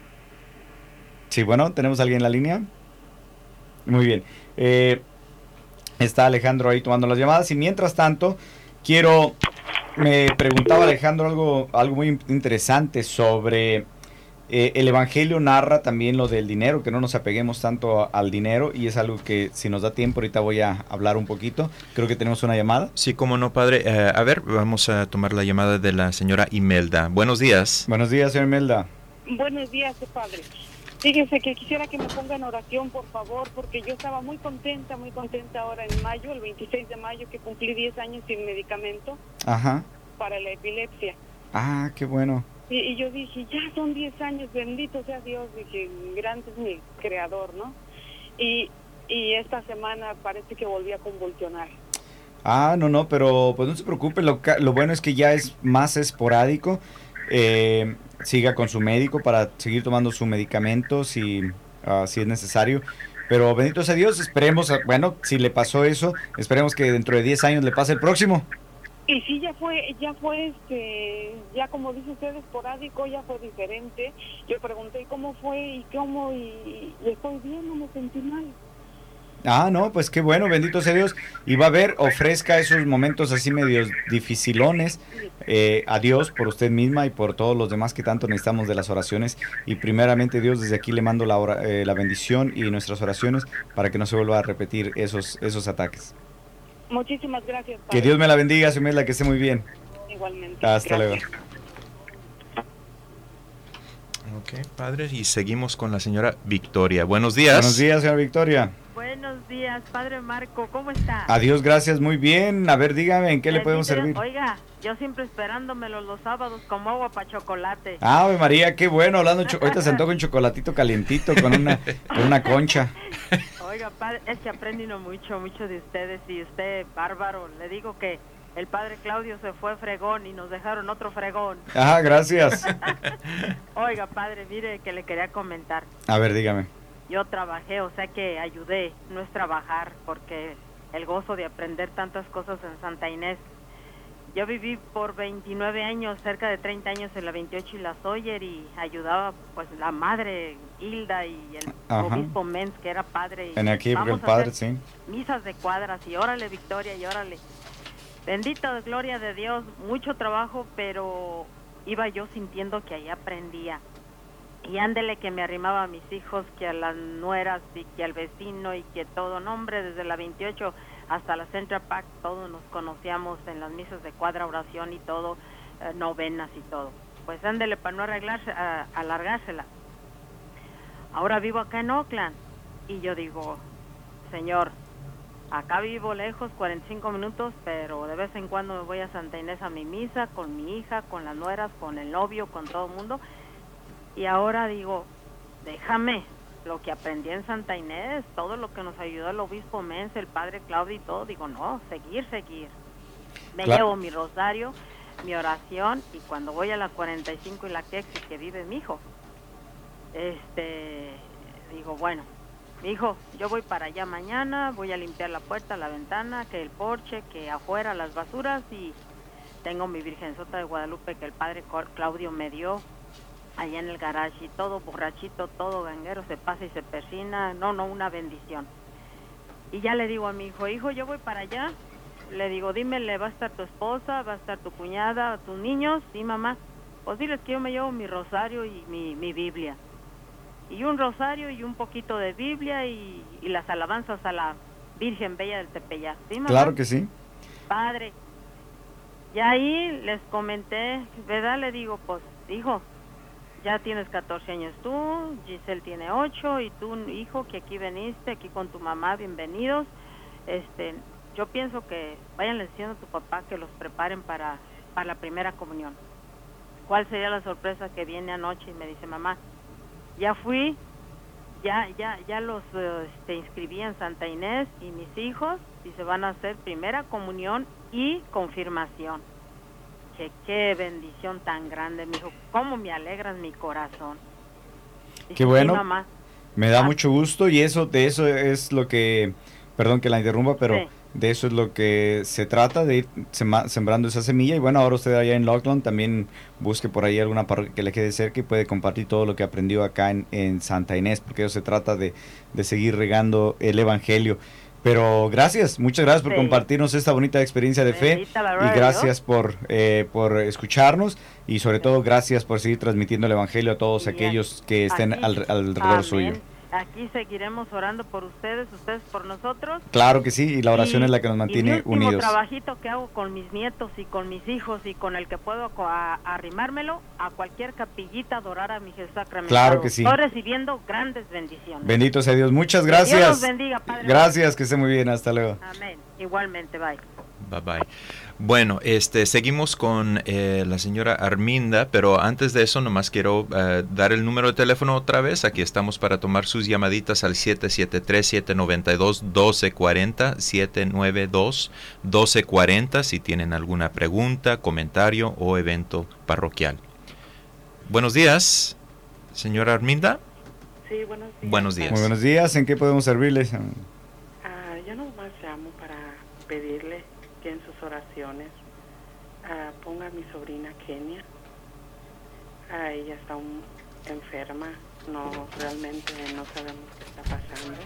Sí, bueno, ¿tenemos a alguien en la línea? Muy bien. Está Alejandro ahí tomando las llamadas y mientras tanto, me preguntaba Alejandro algo muy interesante sobre el Evangelio narra también lo del dinero, que no nos apeguemos tanto al dinero, y es algo que si nos da tiempo ahorita voy a hablar un poquito. Creo que tenemos una llamada. Sí, cómo no, padre. A ver, vamos a tomar la llamada de la señora Imelda. Buenos días. Buenos días, señora Imelda. Buenos días, padre. Fíjese que quisiera que me ponga en oración, por favor, porque yo estaba muy contenta ahora en mayo, el 26 de mayo, que cumplí 10 años sin medicamento. Ajá. Para la epilepsia. Ah, qué bueno. Y yo dije, ya son 10 años, bendito sea Dios, dije, grande es mi creador, ¿no? Y esta semana parece que volví a convulsionar. Ah, no, pero pues no se preocupe, lo bueno es que ya es más esporádico. Siga con su médico para seguir tomando su medicamento si es necesario. Pero bendito sea Dios, esperemos, bueno, si le pasó eso, esperemos que dentro de 10 años le pase el próximo. Y sí, ya fue, ya como dice usted, esporádico, ya fue diferente. Yo pregunté cómo fue y estoy bien, no me sentí mal. Ah, no, pues qué bueno, bendito sea Dios. Y va a ver, ofrezca esos momentos así medios dificilones a Dios por usted misma y por todos los demás que tanto necesitamos de las oraciones. Y primeramente, Dios, desde aquí le mando la bendición y nuestras oraciones para que no se vuelva a repetir esos ataques. Muchísimas gracias, padre. Que Dios me la bendiga, su Imelda, que esté muy bien. Igualmente. Hasta luego. Ok, padre, y seguimos con la señora Victoria. Buenos días. Buenos días, señora Victoria. Buenos días, padre Marco, ¿cómo está? Adiós, gracias, muy bien. A ver, dígame, ¿en qué le podemos servir? Oiga, yo siempre esperándomelo los sábados como agua para chocolate. Ave María, qué bueno, hablando ahorita se antoja un chocolatito calientito con una concha. Oiga, padre, es que aprendí mucho de ustedes y usted, bárbaro. Le digo que el padre Claudio se fue fregón y nos dejaron otro fregón. Ah, gracias. Oiga, padre, mire que le quería comentar. A ver, dígame. Yo trabajé, o sea que ayudé, no es trabajar, porque el gozo de aprender tantas cosas en Santa Inés. yo viví por 29 años, cerca de 30 años en la 28 y la Sawyer, y ayudaba pues la madre Hilda y el obispo Menz, que era padre. Y en aquí, porque el padre, sí. Misas de cuadras, y órale Victoria, y órale. Bendito, gloria de Dios, mucho trabajo, pero iba yo sintiendo que ahí aprendía. Y ándele que me arrimaba a mis hijos, que a las nueras, y que al vecino, y que todo, nombre, desde la 28 hasta la Central Park, todos nos conocíamos en las misas de cuadra, oración y todo, novenas y todo. Pues ándele para no alargársela. Ahora vivo acá en Oakland, y yo digo, Señor, acá vivo lejos, 45 minutos, pero de vez en cuando me voy a Santa Inés a mi misa, con mi hija, con las nueras, con el novio, con todo el mundo. Y ahora digo, déjame lo que aprendí en Santa Inés, todo lo que nos ayudó el obispo Menz, el padre Claudio y todo. Digo, no, seguir. Me llevo mi rosario, mi oración, y cuando voy a la 45 y la Kexi, que vive mi hijo, digo, bueno, mi hijo, yo voy para allá mañana, voy a limpiar la puerta, la ventana, que el porche, que afuera las basuras, y tengo mi Virgenzota de Guadalupe que el padre Claudio me dio allá en el garage, y todo borrachito, todo ganguero, se pasa y se persina, no, una bendición. Y ya le digo a mi hijo, yo voy para allá, le digo, dime, ¿le va a estar tu esposa, va a estar tu cuñada, tus niños? Sí, mamá. Pues diles que yo me llevo mi rosario y mi Biblia. Y un rosario y un poquito de Biblia y las alabanzas a la Virgen Bella del Tepeyac. ¿Sí, mamá? Claro que sí. Padre. Y ahí les comenté, ¿verdad? Le digo, pues, hijo, ya tienes 14 años tú, Giselle tiene 8, y tú, hijo, que aquí veniste, aquí con tu mamá, bienvenidos. Yo pienso que vayan diciendo a tu papá que los preparen para la primera comunión. ¿Cuál sería la sorpresa que viene anoche? Y me dice, mamá, ya fui, ya los inscribí en Santa Inés, y mis hijos, y se van a hacer primera comunión y confirmación. Qué bendición tan grande, mijo, cómo me alegras mi corazón. Qué bueno, sí, mamá. Me da mucho gusto, y de eso es lo que, perdón que la interrumpa, pero sí, de eso es lo que se trata, de ir sembrando esa semilla. Y bueno, ahora usted allá en Oakland también busque por ahí alguna parroquia que le quede cerca y puede compartir todo lo que aprendió acá en Santa Inés, porque eso se trata de seguir regando el evangelio. Pero muchas gracias por compartirnos esta bonita experiencia de fe, y gracias por escucharnos, y sobre todo gracias por seguir transmitiendo el evangelio a todos aquellos que estén alrededor suyo. Aquí seguiremos orando por ustedes por nosotros. Claro que sí, y la oración es la que nos mantiene unidos. El trabajito que hago con mis nietos y con mis hijos, y con el que puedo arrimármelo a cualquier capillita, adorar a mi Jesús sacramentado. Claro que sí. Estoy recibiendo grandes bendiciones. Bendito sea Dios, muchas gracias. Que Dios los bendiga, Padre. Gracias, que esté muy bien, hasta luego. Amén, igualmente, bye. Bye. Bueno, seguimos con la señora Arminda, pero antes de eso nomás quiero dar el número de teléfono otra vez. Aquí estamos para tomar sus llamaditas al 773-792-1240, 792-1240, si tienen alguna pregunta, comentario o evento parroquial. Buenos días, señora Arminda. Sí, buenos días. Buenos días. Muy buenos días, ¿en qué podemos servirles? Yo nomás llamo para pedirle que en sus oraciones ponga a mi sobrina Kenia. Ella está enferma, realmente no sabemos qué está pasando.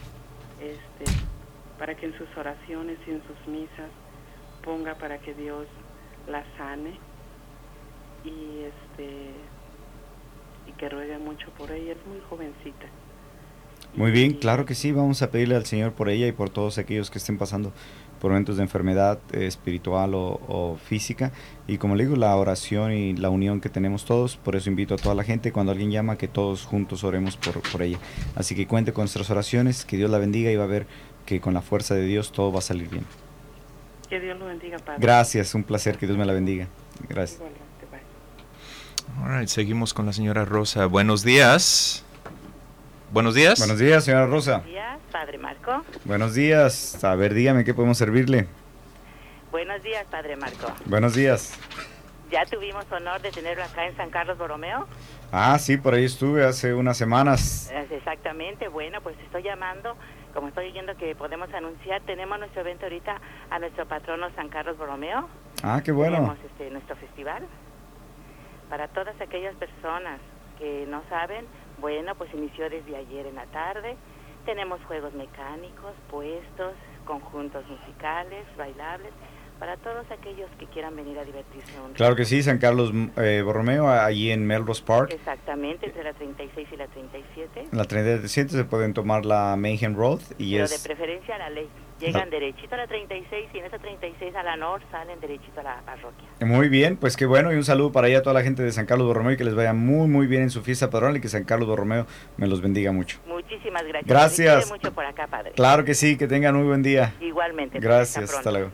Para que en sus oraciones y en sus misas ponga para que Dios la sane, y que ruegue mucho por ella. Es muy jovencita. Muy bien, claro que sí, vamos a pedirle al Señor por ella y por todos aquellos que estén pasando por momentos de enfermedad espiritual o física, y como le digo, la oración y la unión que tenemos todos. Por eso invito a toda la gente, cuando alguien llama, que todos juntos oremos por ella. Así que cuente con nuestras oraciones, que Dios la bendiga, y va a ver que con la fuerza de Dios todo va a salir bien. Que Dios lo bendiga, Padre. Gracias, un placer, que Dios me la bendiga. Gracias. All right, seguimos con la señora Rosa. Buenos días. Buenos días. Buenos días, señora Rosa. Buenos días, Padre Marco. Buenos días. A ver, dígame, ¿qué podemos servirle? Buenos días, Padre Marco. Buenos días. ¿Ya tuvimos honor de tenerlo acá en San Carlos Borromeo? Ah, sí, por ahí estuve hace unas semanas. Exactamente. Bueno, pues estoy llamando, como estoy oyendo que podemos anunciar, tenemos nuestro evento ahorita a nuestro patrono San Carlos Borromeo. Ah, qué bueno. Tenemos nuestro festival. Para todas aquellas personas que no saben, bueno, pues inició desde ayer en la tarde. Tenemos juegos mecánicos, puestos, conjuntos musicales, bailables, para todos aquellos que quieran venir a divertirse. Claro que sí, San Carlos Borromeo, allí en Melrose Park. Exactamente, entre la 36 y la 37. En la 37 se pueden tomar la Mayhem Road. Pero de preferencia a la ley. Llegan derechito a la 36 y en esa 36 a la norte salen derechito a la parroquia. Muy bien, pues qué bueno, y un saludo para allá a toda la gente de San Carlos Borromeo y que les vaya muy muy bien en su fiesta patronal y que San Carlos Borromeo me los bendiga mucho. Muchísimas gracias. Gracias. Mucho por acá, padre. Claro que sí, que tengan muy buen día. Igualmente. Gracias, hasta luego.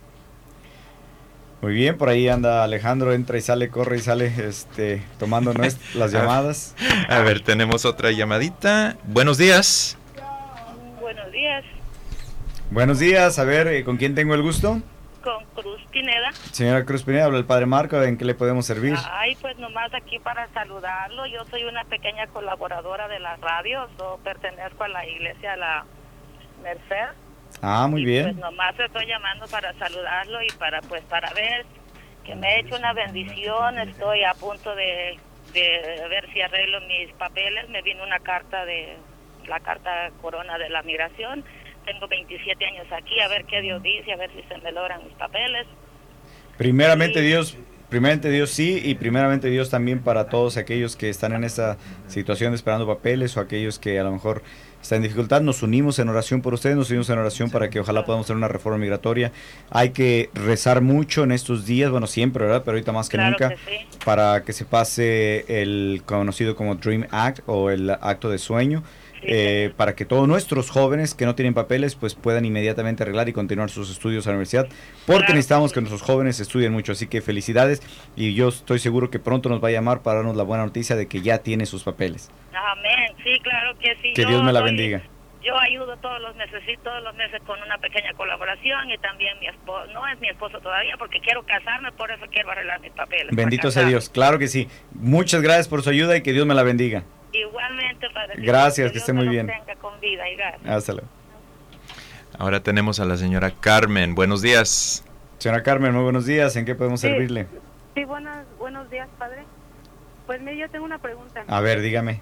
Muy bien, por ahí anda Alejandro, entra y sale, corre y sale, tomando las llamadas. A ver, tenemos otra llamadita. Buenos días. Buenos días. Buenos días, a ver, ¿con quién tengo el gusto? Con Cruz Pineda. Señora Cruz Pineda, habla el Padre Marco, ¿en qué le podemos servir? Ay, pues nomás aquí para saludarlo. Yo soy una pequeña colaboradora de la radio, pertenezco a la iglesia La Merced. Ah, muy bien. Pues nomás estoy llamando para saludarlo y para ver que me he hecho una bendición. Estoy a punto de ver si arreglo mis papeles. Me vino una carta la carta corona de la migración. Tengo 27 años aquí, a ver qué Dios dice, a ver si se me logran mis papeles. Primeramente Dios sí, y primeramente Dios también para todos aquellos que están en esta situación esperando papeles o aquellos que a lo mejor están en dificultad. Nos unimos en oración por ustedes, nos unimos en oración para que ojalá podamos tener una reforma migratoria. Hay que rezar mucho en estos días, bueno, siempre, ¿verdad? Pero ahorita más que nunca, para que se pase el conocido como Dream Act o el acto de sueño. Para que todos nuestros jóvenes que no tienen papeles pues puedan inmediatamente arreglar y continuar sus estudios a la universidad, porque necesitamos que nuestros jóvenes estudien mucho, así que felicidades, y yo estoy seguro que pronto nos va a llamar para darnos la buena noticia de que ya tiene sus papeles. Amén, sí, claro que sí. Que Dios me la bendiga. Yo ayudo todos los meses con una pequeña colaboración, y también mi esposo, no es mi esposo todavía porque quiero casarme, por eso quiero arreglar mis papeles. Bendito sea Dios, claro que sí. Muchas gracias por su ayuda y que Dios me la bendiga. Igualmente, Padre. Gracias, que esté muy bien. Con vida y hasta luego. Ahora tenemos a la señora Carmen. Buenos días. Señora Carmen, muy buenos días. ¿En qué podemos servirle? Sí, buenos días, Padre. Pues mire, yo tengo una pregunta. A ver, dígame.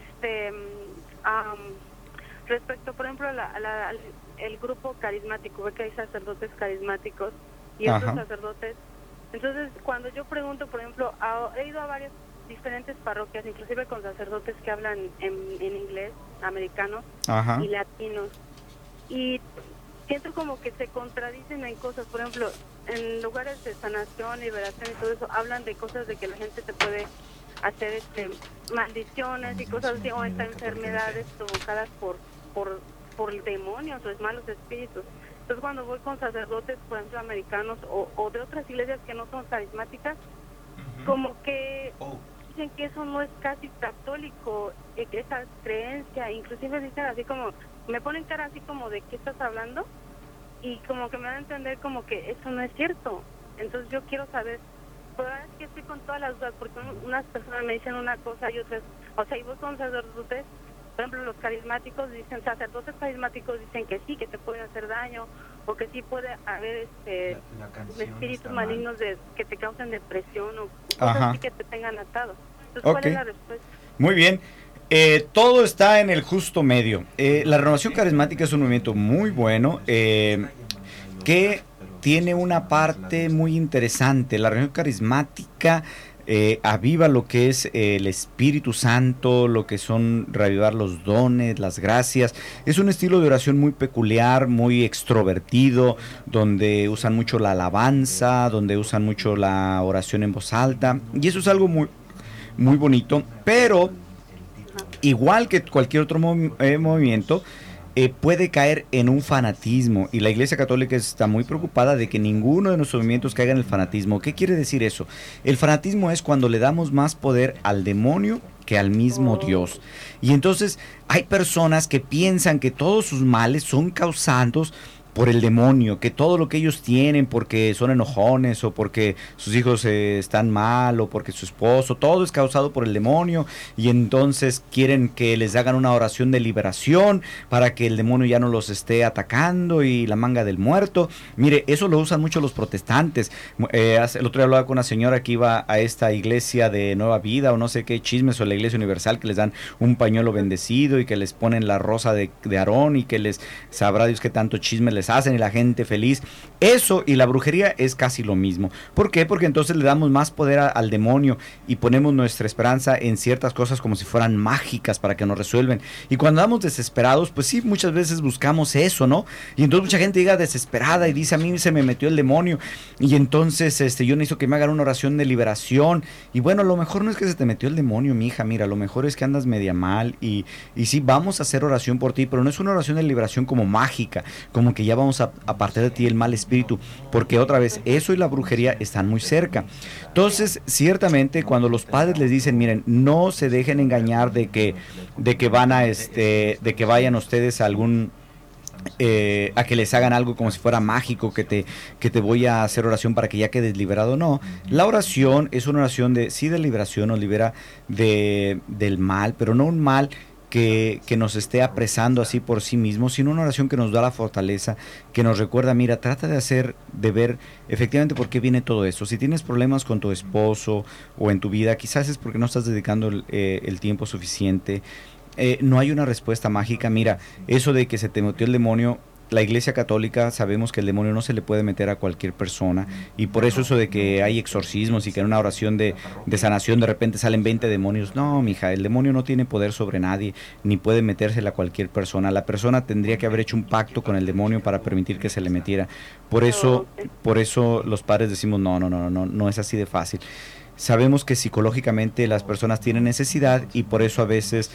Respecto, por ejemplo, el grupo carismático, ve que hay sacerdotes carismáticos y otros sacerdotes. Entonces, cuando yo pregunto, por ejemplo, he ido a varias diferentes parroquias, inclusive con sacerdotes que hablan en inglés, americanos y latinos, y siento como que se contradicen en cosas. Por ejemplo, en lugares de sanación, liberación y todo eso, hablan de cosas de que la gente se puede hacer maldiciones y cosas así, o hasta enfermedades provocadas por demonios o malos espíritus. Entonces, cuando voy con sacerdotes, por ejemplo, americanos o de otras iglesias que no son carismáticas, como que dicen que eso no es casi católico, esa creencia. Inclusive dicen así como, me ponen cara así como de ¿qué estás hablando? Y como que me dan a entender como que eso no es cierto. Entonces yo quiero saber, pero es que estoy con todas las dudas, porque unas personas me dicen una cosa y otras, o sea, y vos con sacerdotes, por ejemplo, los carismáticos dicen, sacerdotes carismáticos dicen que sí, que te pueden hacer daño, o que sí puede haber espíritus malignos que te causen depresión o cosas así que te tengan atado. Entonces, ¿cuál es la respuesta? Muy bien. Todo está en el justo medio. La renovación carismática es un movimiento muy bueno que tiene una parte muy interesante. La renovación carismática aviva lo que es el Espíritu Santo, lo que son reavivar los dones, las gracias. Es un estilo de oración muy peculiar, muy extrovertido, donde usan mucho la alabanza, donde usan mucho la oración en voz alta, y eso es algo muy, muy bonito. Pero igual que cualquier otro movimiento, puede caer en un fanatismo, y la Iglesia Católica está muy preocupada de que ninguno de nuestros movimientos caiga en el fanatismo. ¿Qué quiere decir eso? El fanatismo es cuando le damos más poder al demonio que al mismo Dios. Y entonces hay personas que piensan que todos sus males son causados por el demonio, que todo lo que ellos tienen porque son enojones o porque sus hijos están mal o porque su esposo, todo es causado por el demonio, y entonces quieren que les hagan una oración de liberación para que el demonio ya no los esté atacando y la manga del muerto. Mire, eso lo usan mucho los protestantes. El otro día hablaba con una señora que iba a esta iglesia de Nueva Vida o no sé qué chismes, o la iglesia universal, que les dan un pañuelo bendecido y que les ponen la rosa de Aarón y que les sabrá Dios qué tanto chisme les hacen y la gente feliz. Eso y la brujería es casi lo mismo. ¿Por qué? Porque entonces le damos más poder al demonio y ponemos nuestra esperanza en ciertas cosas como si fueran mágicas para que nos resuelven. Y cuando andamos desesperados, pues sí, muchas veces buscamos eso, ¿no? Y entonces mucha gente llega desesperada y dice, a mí se me metió el demonio y entonces yo necesito que me hagan una oración de liberación. Y bueno, a lo mejor no es que se te metió el demonio, mi hija, mira, a lo mejor es que andas media mal y sí, vamos a hacer oración por ti, pero no es una oración de liberación como mágica, como que ya vamos a apartar de ti el mal espíritu, porque otra vez, eso y la brujería están muy cerca. Entonces, ciertamente, cuando los padres les dicen, miren, no se dejen engañar de que van a de que vayan ustedes a algún a que les hagan algo como si fuera mágico, que te voy a hacer oración para que ya quedes liberado. No, la oración es una oración de liberación, nos libera del mal, pero no un mal que nos esté apresando así por sí mismo, sino una oración que nos da la fortaleza, que nos recuerda, mira, trata de ver efectivamente por qué viene todo eso. Si tienes problemas con tu esposo o en tu vida, quizás es porque no estás dedicando el tiempo suficiente. No hay una respuesta mágica. Mira, eso de que se te metió el demonio, la Iglesia Católica sabemos que el demonio no se le puede meter a cualquier persona, y por eso de que hay exorcismos y que en una oración de sanación de repente salen 20 demonios. No, mija, el demonio no tiene poder sobre nadie, ni puede metérsela a cualquier persona. La persona tendría que haber hecho un pacto con el demonio para permitir que se le metiera. Por eso los padres decimos, no es así de fácil. Sabemos que psicológicamente las personas tienen necesidad y por eso a veces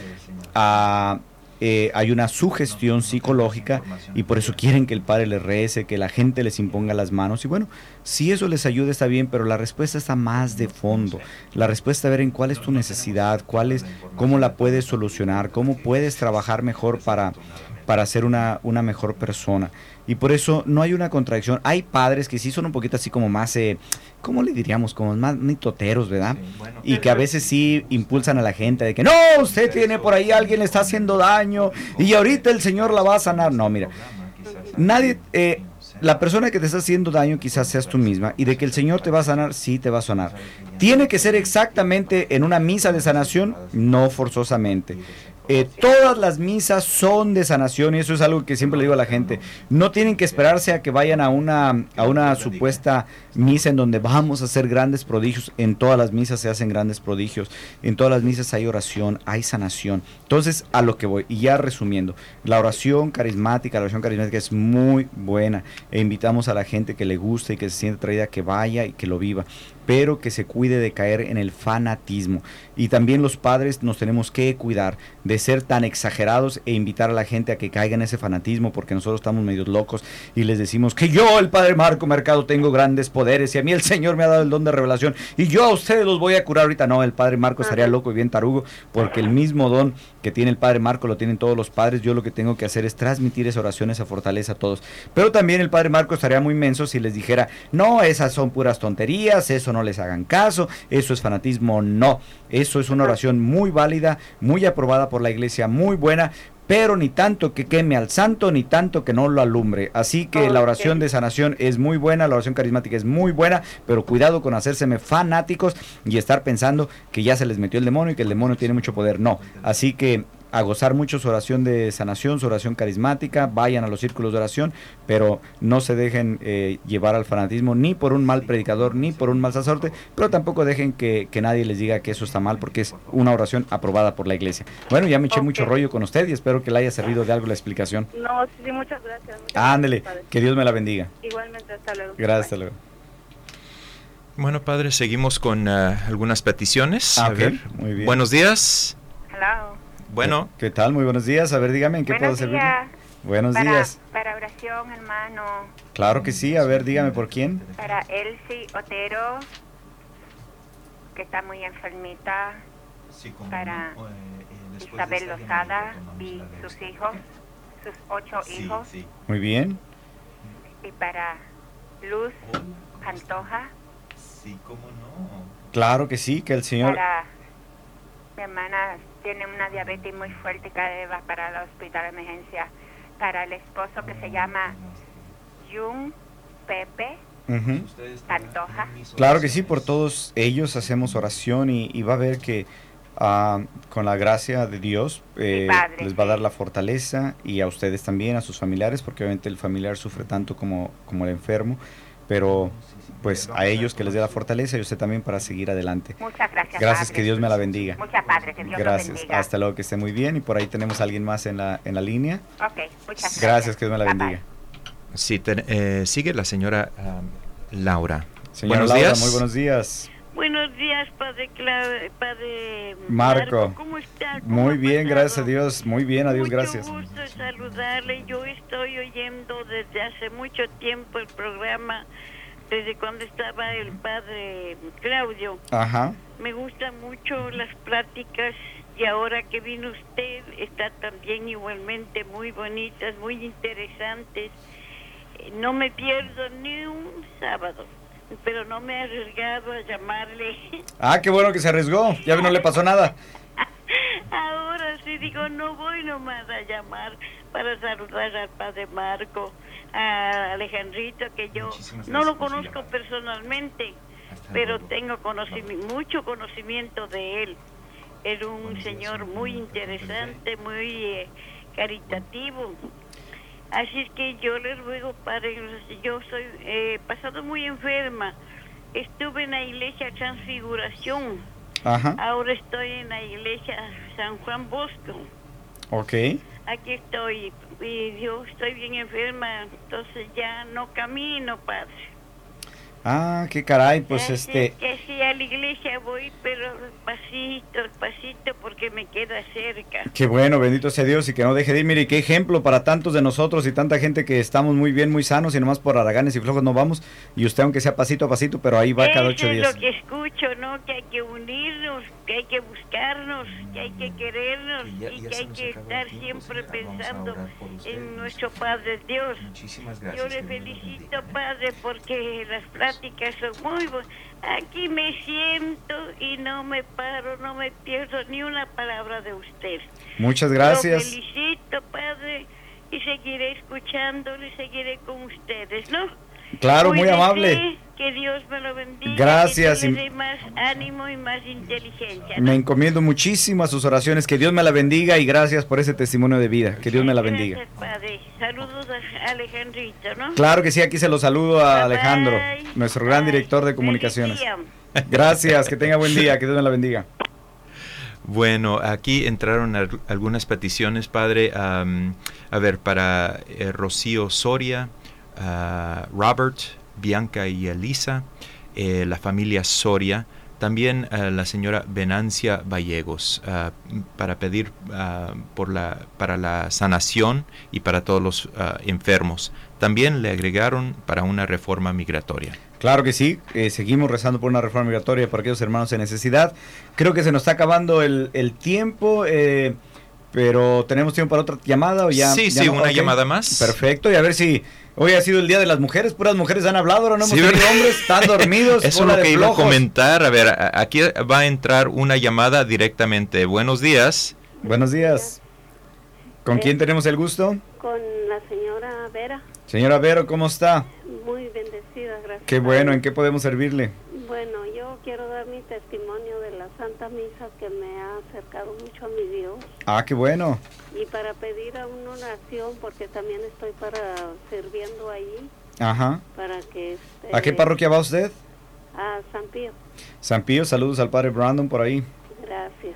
hay una sugestión psicológica y por eso quieren que el padre les rece, que la gente les imponga las manos. Y bueno, si eso les ayuda está bien, pero la respuesta está más de fondo. La respuesta, a ver en cuál es tu necesidad, cómo la puedes solucionar, cómo puedes trabajar mejor para ser una mejor persona. Y por eso no hay una contradicción. Hay padres que sí son un poquito así como más, ¿cómo le diríamos? Como más mitoteros, ¿verdad? Y que a veces sí impulsan a la gente de que no, usted tiene por ahí, alguien le está haciendo daño y ahorita el Señor la va a sanar. No, mira, nadie... la persona que te está haciendo daño quizás seas tú misma, y de que el Señor te va a sanar, sí te va a sanar. ¿Tiene que ser exactamente en una misa de sanación? No forzosamente. Todas las misas son de sanación y eso es algo que siempre le digo a la gente. No tienen que esperarse a que vayan a una supuesta misa en donde vamos a hacer grandes prodigios. En todas las misas se hacen grandes prodigios. En todas las misas hay oración, hay sanación. Entonces, a lo que voy, y ya resumiendo, la oración carismática es muy buena e invitamos a la gente que le guste y que se siente atraída que vaya y que lo viva, pero que se cuide de caer en el fanatismo. Y también los padres nos tenemos que cuidar de ser tan exagerados e invitar a la gente a que caiga en ese fanatismo, porque nosotros estamos medios locos y les decimos que yo, el padre Marco Mercado, tengo grandes poderes y a mí el Señor me ha dado el don de revelación y yo a ustedes los voy a curar ahorita. No, el padre Marco estaría loco y bien tarugo, porque el mismo don que tiene el padre Marco lo tienen todos los padres. Yo lo que tengo que hacer es transmitir esa oración, esa fortaleza a todos. Pero también el padre Marco estaría muy menso si les dijera, no, esas son puras tonterías, eso no les hagan caso, eso es fanatismo. No, eso es una oración muy válida, muy aprobada por la iglesia, muy buena, pero ni tanto que queme al santo, ni tanto que no lo alumbre. Así que la oración de sanación es muy buena, la oración carismática es muy buena, pero cuidado con hacérseme fanáticos y estar pensando que ya se les metió el demonio y que el demonio tiene mucho poder. No, así que a gozar mucho su oración de sanación, su oración carismática, vayan a los círculos de oración, pero no se dejen llevar al fanatismo ni por un mal predicador, ni por un mal sacerdote, pero tampoco dejen que nadie les diga que eso está mal, porque es una oración aprobada por la iglesia. Bueno, ya me eché mucho rollo con usted y espero que le haya servido de algo la explicación. No, sí, muchas gracias. Ándele, que Dios me la bendiga. Igualmente, hasta luego. Gracias, hasta luego. Bueno, padre, seguimos con algunas peticiones. A ver, muy bien. Buenos días. Hello. Bueno. ¿Qué tal? Muy buenos días. A ver, dígame, ¿en qué puedo servir? Buenos días. Para oración, hermano. Claro que sí. A ver, dígame, ¿por quién? Para Elsie Otero, que está muy enfermita. Sí, para Isabel Lozada y sus hijos, sus 8 hijos. Sí. Muy bien. y para Luz Pantoja. Sí, cómo no. Claro que sí, que el Señor... Para mi hermana tiene una diabetes muy fuerte que va para el hospital de emergencia. Para el esposo que se llama Jun Pepe Pantoja. Claro que sí, por todos ellos hacemos oración y va a ver que con la gracia de Dios les va a dar la fortaleza, y a ustedes también, a sus familiares, porque obviamente el familiar sufre tanto como el enfermo, pero pues a ellos que les dé la fortaleza y usted también para seguir adelante. Muchas gracias. Gracias, padre. Que Dios me la bendiga. Muchas gracias, que Dios gracias. lo bendiga. Hasta luego, que esté muy bien. Y por ahí tenemos a alguien más en la línea. Ok, muchas gracias. Gracias, que Dios me la bendiga. Sí, sigue la señora Laura. Señora buenos Laura, días. muy buenos días. Buenos días, padre Marco. ¿Cómo está? Muy bien, gracias a Dios. Muy bien, adiós, gracias. Mucho gusto saludarle. Yo estoy oyendo desde hace mucho tiempo el programa, desde cuando estaba el padre Claudio. Ajá. Me gustan mucho las pláticas, y ahora que vino usted, está también igualmente muy bonitas, muy interesantes. No me pierdo ni un sábado, pero no me he arriesgado a llamarle. Ah, qué bueno que se arriesgó, ya no le pasó nada. Ahora sí digo, no voy nomás a llamar para saludar al padre Marco, a Alejandrito, que yo no lo conozco personalmente, pero tengo mucho conocimiento de él. Es un señor muy interesante, muy caritativo. Así es que yo les ruego, padre, yo soy pasado muy enferma. Estuve en la iglesia Transfiguración. Ajá. Ahora estoy en la iglesia San Juan Bosco. Ok. Aquí estoy, y yo estoy bien enferma, entonces ya no camino, padre. Ah, qué caray, pues Así que sí, a la iglesia voy, pero pasito, porque me queda cerca. Qué bueno, bendito sea Dios, y que no deje de ir. Mire, qué ejemplo para tantos de nosotros y tanta gente que estamos muy bien, muy sanos, y nomás por haraganes y flojos no vamos. Y usted, aunque sea pasito a pasito, pero ahí va cada 8 días. Es lo que escucho, ¿no? Que hay que unirnos, que hay que buscarnos, que hay que querernos, y que hay que estar siempre pensando en nuestro Padre Dios. Muchísimas gracias. Yo le felicito, Padre, porque las pláticas son muy buenas. Aquí me siento y no me paro, no me pierdo ni una palabra de usted. Muchas gracias. Lo felicito, Padre, y seguiré escuchándole, seguiré con ustedes, ¿no? Claro, muy amable. Que Dios me lo bendiga. Gracias. Que le dé más ánimo y más inteligencia, ¿no? Me encomiendo muchísimo a sus oraciones. Que Dios me la bendiga, y gracias por ese testimonio de vida. Que Dios me la bendiga. Gracias, Padre. Saludos a Alejandrito, ¿no? Claro que sí, aquí se lo saludo a Alejandro, Bye. nuestro gran director de comunicaciones. Gracias, que tenga buen día, que Dios me la bendiga. Bueno, aquí entraron algunas peticiones, padre. A ver, para Rocío Soria, Robert, Bianca y Elisa, la familia Soria, también la señora Venancia Vallegos, para pedir para la sanación y para todos los enfermos. También le agregaron para una reforma migratoria. Claro que sí, seguimos rezando por una reforma migratoria para aquellos hermanos en necesidad. Creo que se nos está acabando el tiempo, pero ¿tenemos tiempo para otra llamada? ¿O ya, sí, ya sí, no? una llamada más. Perfecto, y a ver si hoy ha sido el Día de las Mujeres. Puras mujeres han hablado, ahora no hemos Sí, tenido hombres, están dormidos. Eso es lo que iba a comentar. A ver, aquí va a entrar una llamada directamente. Buenos días. Buenos días. ¿Con quién tenemos el gusto? Con la señora Vera. Señora Vero, ¿cómo está? Muy bendecida, gracias. Qué bueno, ¿en qué podemos servirle? Bueno, yo quiero dar mi testimonio de la Santa Misa, que me ha acercado mucho a mi Dios. Ah, qué bueno. Y para pedir a una oración, porque también estoy sirviendo allí. Ajá. Para que ¿A qué parroquia va usted? A San Pío. San Pío, saludos al padre Brandon por ahí. Gracias.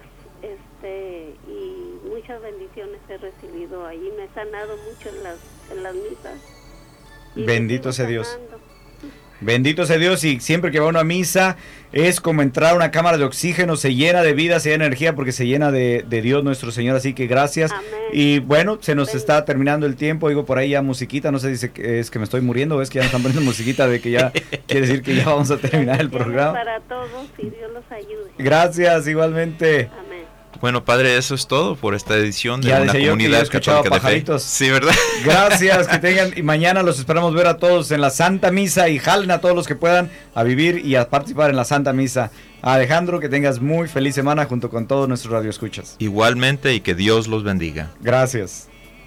Y muchas bendiciones he recibido allí. Me he sanado mucho en las misas. Bendito sea Dios. Bendito sea Dios, y siempre que va a una misa es como entrar a una cámara de oxígeno, se llena de vida, se llena de energía, porque se llena de Dios nuestro Señor, así que gracias. Amén. Y bueno, se nos está terminando el tiempo, digo por ahí ya musiquita, no sé si es que me estoy muriendo o es que ya nos están poniendo musiquita de que ya quiere decir que ya vamos a terminar el programa. Para todos, y Dios los ayude. Gracias, igualmente. Amén. Bueno, padre, eso es todo por esta edición de Una Comunidad Católica de Fe. Sí, ¿verdad? Gracias, que tengan, y mañana los esperamos ver a todos en la Santa Misa, y jalen a todos los que puedan a vivir y a participar en la Santa Misa. Alejandro, que tengas muy feliz semana junto con todos nuestros radioescuchas. Igualmente, y que Dios los bendiga. Gracias.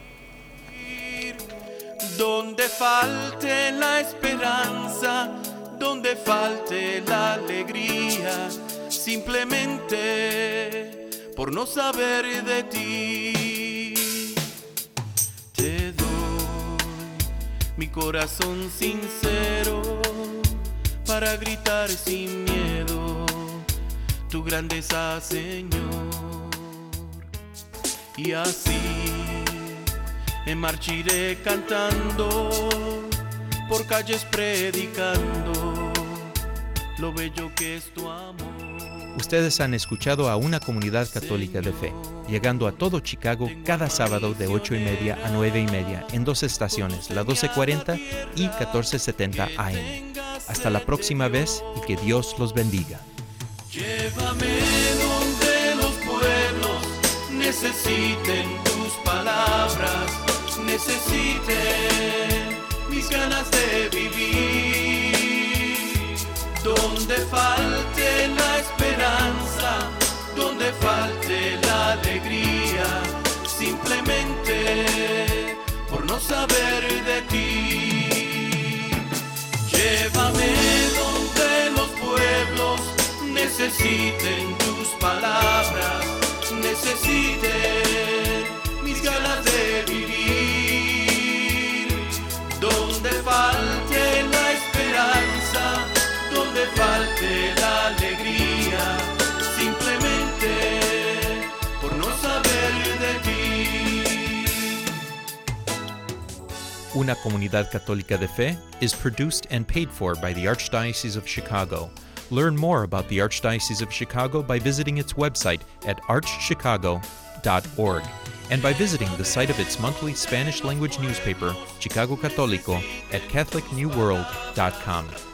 Donde falte la esperanza, donde falte la alegría, simplemente por no saber de ti, te doy mi corazón sincero para gritar sin miedo tu grandeza, Señor, y así me marchiré cantando, por calles predicando lo bello que es tu amor. Ustedes han escuchado a Una Comunidad Católica de Fe, llegando a todo Chicago cada sábado de 8:30 a 9:30 en 2 estaciones, la 1240 y 1470 AM. Hasta la próxima vez y que Dios los bendiga. Llévame donde los pueblos necesiten tus palabras, necesiten mis ganas de vivir, donde falte la esperanza, donde falte la alegría, simplemente por no saber de ti. Llévame donde los pueblos necesiten tus palabras, necesiten mis ganas de vivir, donde falte la esperanza, donde falte la alegría, simplemente por no saber de ti. Una Comunidad Católica de Fe is produced and paid for by the Archdiocese of Chicago. Learn more about the Archdiocese of Chicago by visiting its website at archchicago.org and by visiting the site of its monthly Spanish-language newspaper, Chicago Católico, at catholicnewworld.com.